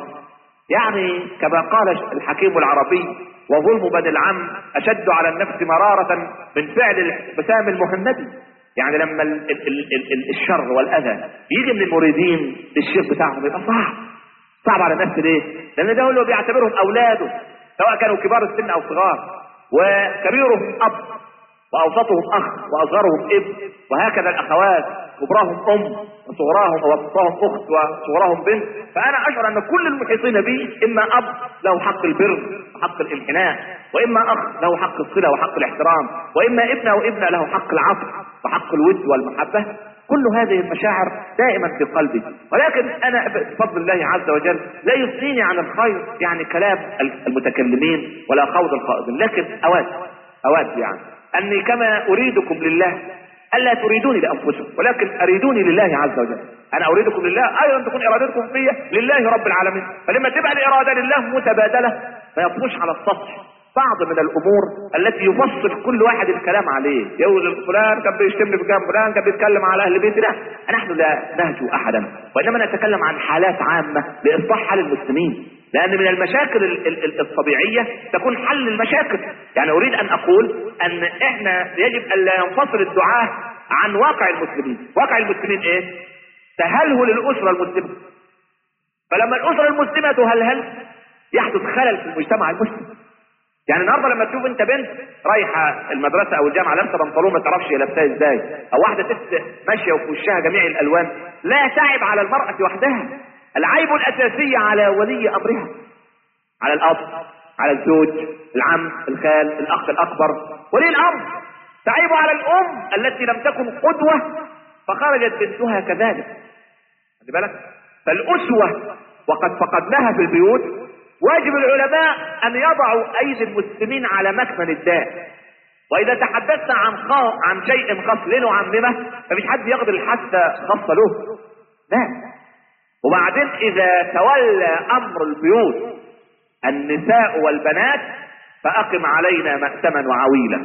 يعني كما قال الحكيم العربي: وظلم بني العم أشد على النفس مرارة من فعل الحسام المهندي. يعني لما ال ال ال ال الشر والأذى يجي من المريدين للشيخ بتاعهم يبقى صعب صعب على النفس. ليه؟ لأن ده هو اللي بيعتبرهم أولاده، سواء كانوا كبار السن أو صغار، وكبيرهم أب وأوسطهم أخ وأصغرهم ابن، وهكذا الأخوات، كبراهم أم وصغراهم ووسطهم أخت وصغراهم بنت. فأنا أشعر أن كل المحيطين بي إما أب له حق البر وحق الانحناء، وإما أخ له حق الصلة وحق الاحترام، وإما ابن أو ابنة له حق العطف وحق الود والمحبة. كل هذه المشاعر دائما في قلبي، ولكن أنا بفضل الله عز وجل لا يثنيني عن الخير يعني كلام المتكلمين ولا خوض القائدين. لكن أود أود يعني أني كما أريدكم لله ألا تريدوني لأنفسكم، ولكن أريدوني لله عز وجل. أنا أريدكم لله، أيضا تكون إرادتكم فيا لله رب العالمين. فلما تبقى الإرادة لله متبادلة ما يطمش على السطح بعض من الأمور التي يفصل كل واحد الكلام عليه. يقول فلان كان بيشتمني في جنب، فلان كان بيتكلم على أهل بيتي. لا، نحن لا نهجو أحدا، وإنما نتكلم عن حالات عامة لإصلاح حال المسلمين. لأن من المشاكل الطبيعية تكون حل المشاكل. يعني أريد أن أقول أن إحنا يجب أن لا ينفصل الدعاة عن واقع المسلمين. واقع المسلمين إيه؟ تهلهل الأسرة المسلمة. فلما الأسرة المسلمة تهلهل يحدث خلل في المجتمع المسلم. يعني النهارده لما تشوف انت بنت رايحه المدرسه او الجامعه لابسه بنطلون ما تعرفش هي لابساه ازاي، او واحده ست ماشيه وفي وشها جميع الالوان، لا تعب على المراه وحدها. العيب الاساسي على ولي امرها، على الاب، على الزوج، العم، الخال، الاخ الاكبر، ولي الامر. تعيب على الام التي لم تكن قدوه فخرجت بنتها كذلك. خلي بالك، فالاسوه وقد فقدناها في البيوت. واجب العلماء أن يضعوا أيدي المسلمين على مكمن الداء. وإذا تحدثنا عن خاص عن شيء خاص لنعممه، فمش حد ياخد الحادثة خاصة له، لا. وبعدين إذا تولى أمر البيوت النساء والبنات فأقم علينا مأتما وعويلا.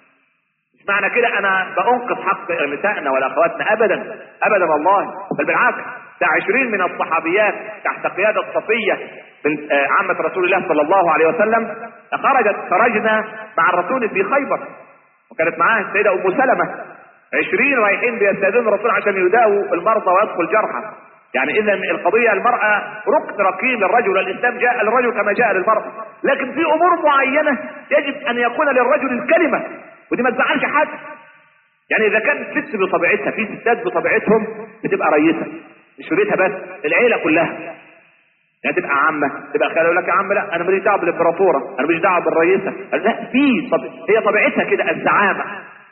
مش معنى كده أنا بأنقذ حق نسائنا ولا أخواتنا، أبدا أبدا والله، بل بالعكس. ده عشرين من الصحابيات تحت قيادة صفية من عامة رسول الله صلى الله عليه وسلم خرجت خرجنا مع الرسول في خيبر، وكانت معاه السيدة أم سلمة. عشرين رايحين بيستأذنوا الرسول عشان يداووا المرضى ويدخل جرحى. يعني إذا القضية المرأة ركن ركين للرجل، الإسلام جاء للرجل كما جاء للمرأة. لكن في أمور معينة يجب أن يكون للرجل الكلمة، ودي ما تزعلش حد. يعني إذا كانت ست بطبيعتها، في ستات بطبيعتهم بتبقى رئيسة، مش في بيتها بس، العيلة كلها. يعني تبقى عامة، تبقى خاله، يقول لك يا عم لا انا ماليش دعوه بالامبراطوره، انا ماليش دعوه بالرئيسه. لا، في طب... هي طبيعتها كده الزعامه.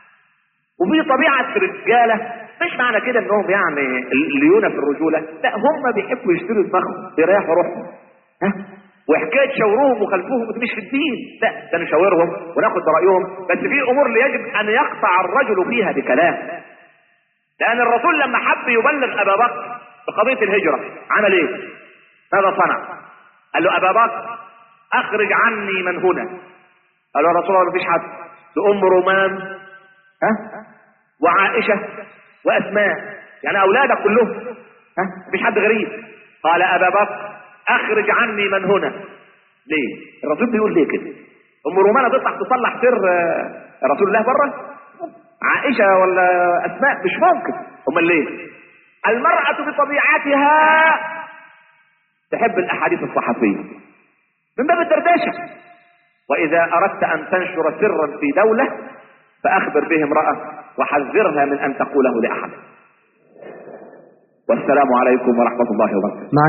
وفي طبيعه رجاله، مش معنى كده انهم يعني الليونه في الرجوله، لا، هم بيحبوا يشتروا دماغهم بيريحوا روحهم. ها؟ وحكايه شاوروهم وخلفوهم دي مش في الدين، لا، ده نشاورهم وناخد برايهم، بس في امور اللي يجب ان يقطع الرجل فيها بكلام. لان الرسول لما حب يبلغ ابا بكر بقضيه الهجره عمل ايه؟ ماذا صنع؟ قال له أبا بكر أخرج عني من هنا. قال له يا رسول الله مفيش حد. لأم رومان ها وعائشة وأسماء، يعني أولادك كلهم، ها مفيش حد غريب. قال أبا بكر أخرج عني من هنا. ليه؟ الرسول بيقول ليه كده؟ أم رومان تطلع تصلح سر رسول الله بره؟ عائشة ولا أسماء مش ممكن. أمال ليه؟ المرأة بطبيعتها تحب الاحاديث الصحفيه. من باب الدردشه. واذا اردت ان تنشر سرا في دوله فاخبر به امراه وحذرها من ان تقوله لاحد. والسلام عليكم ورحمه الله وبركاته.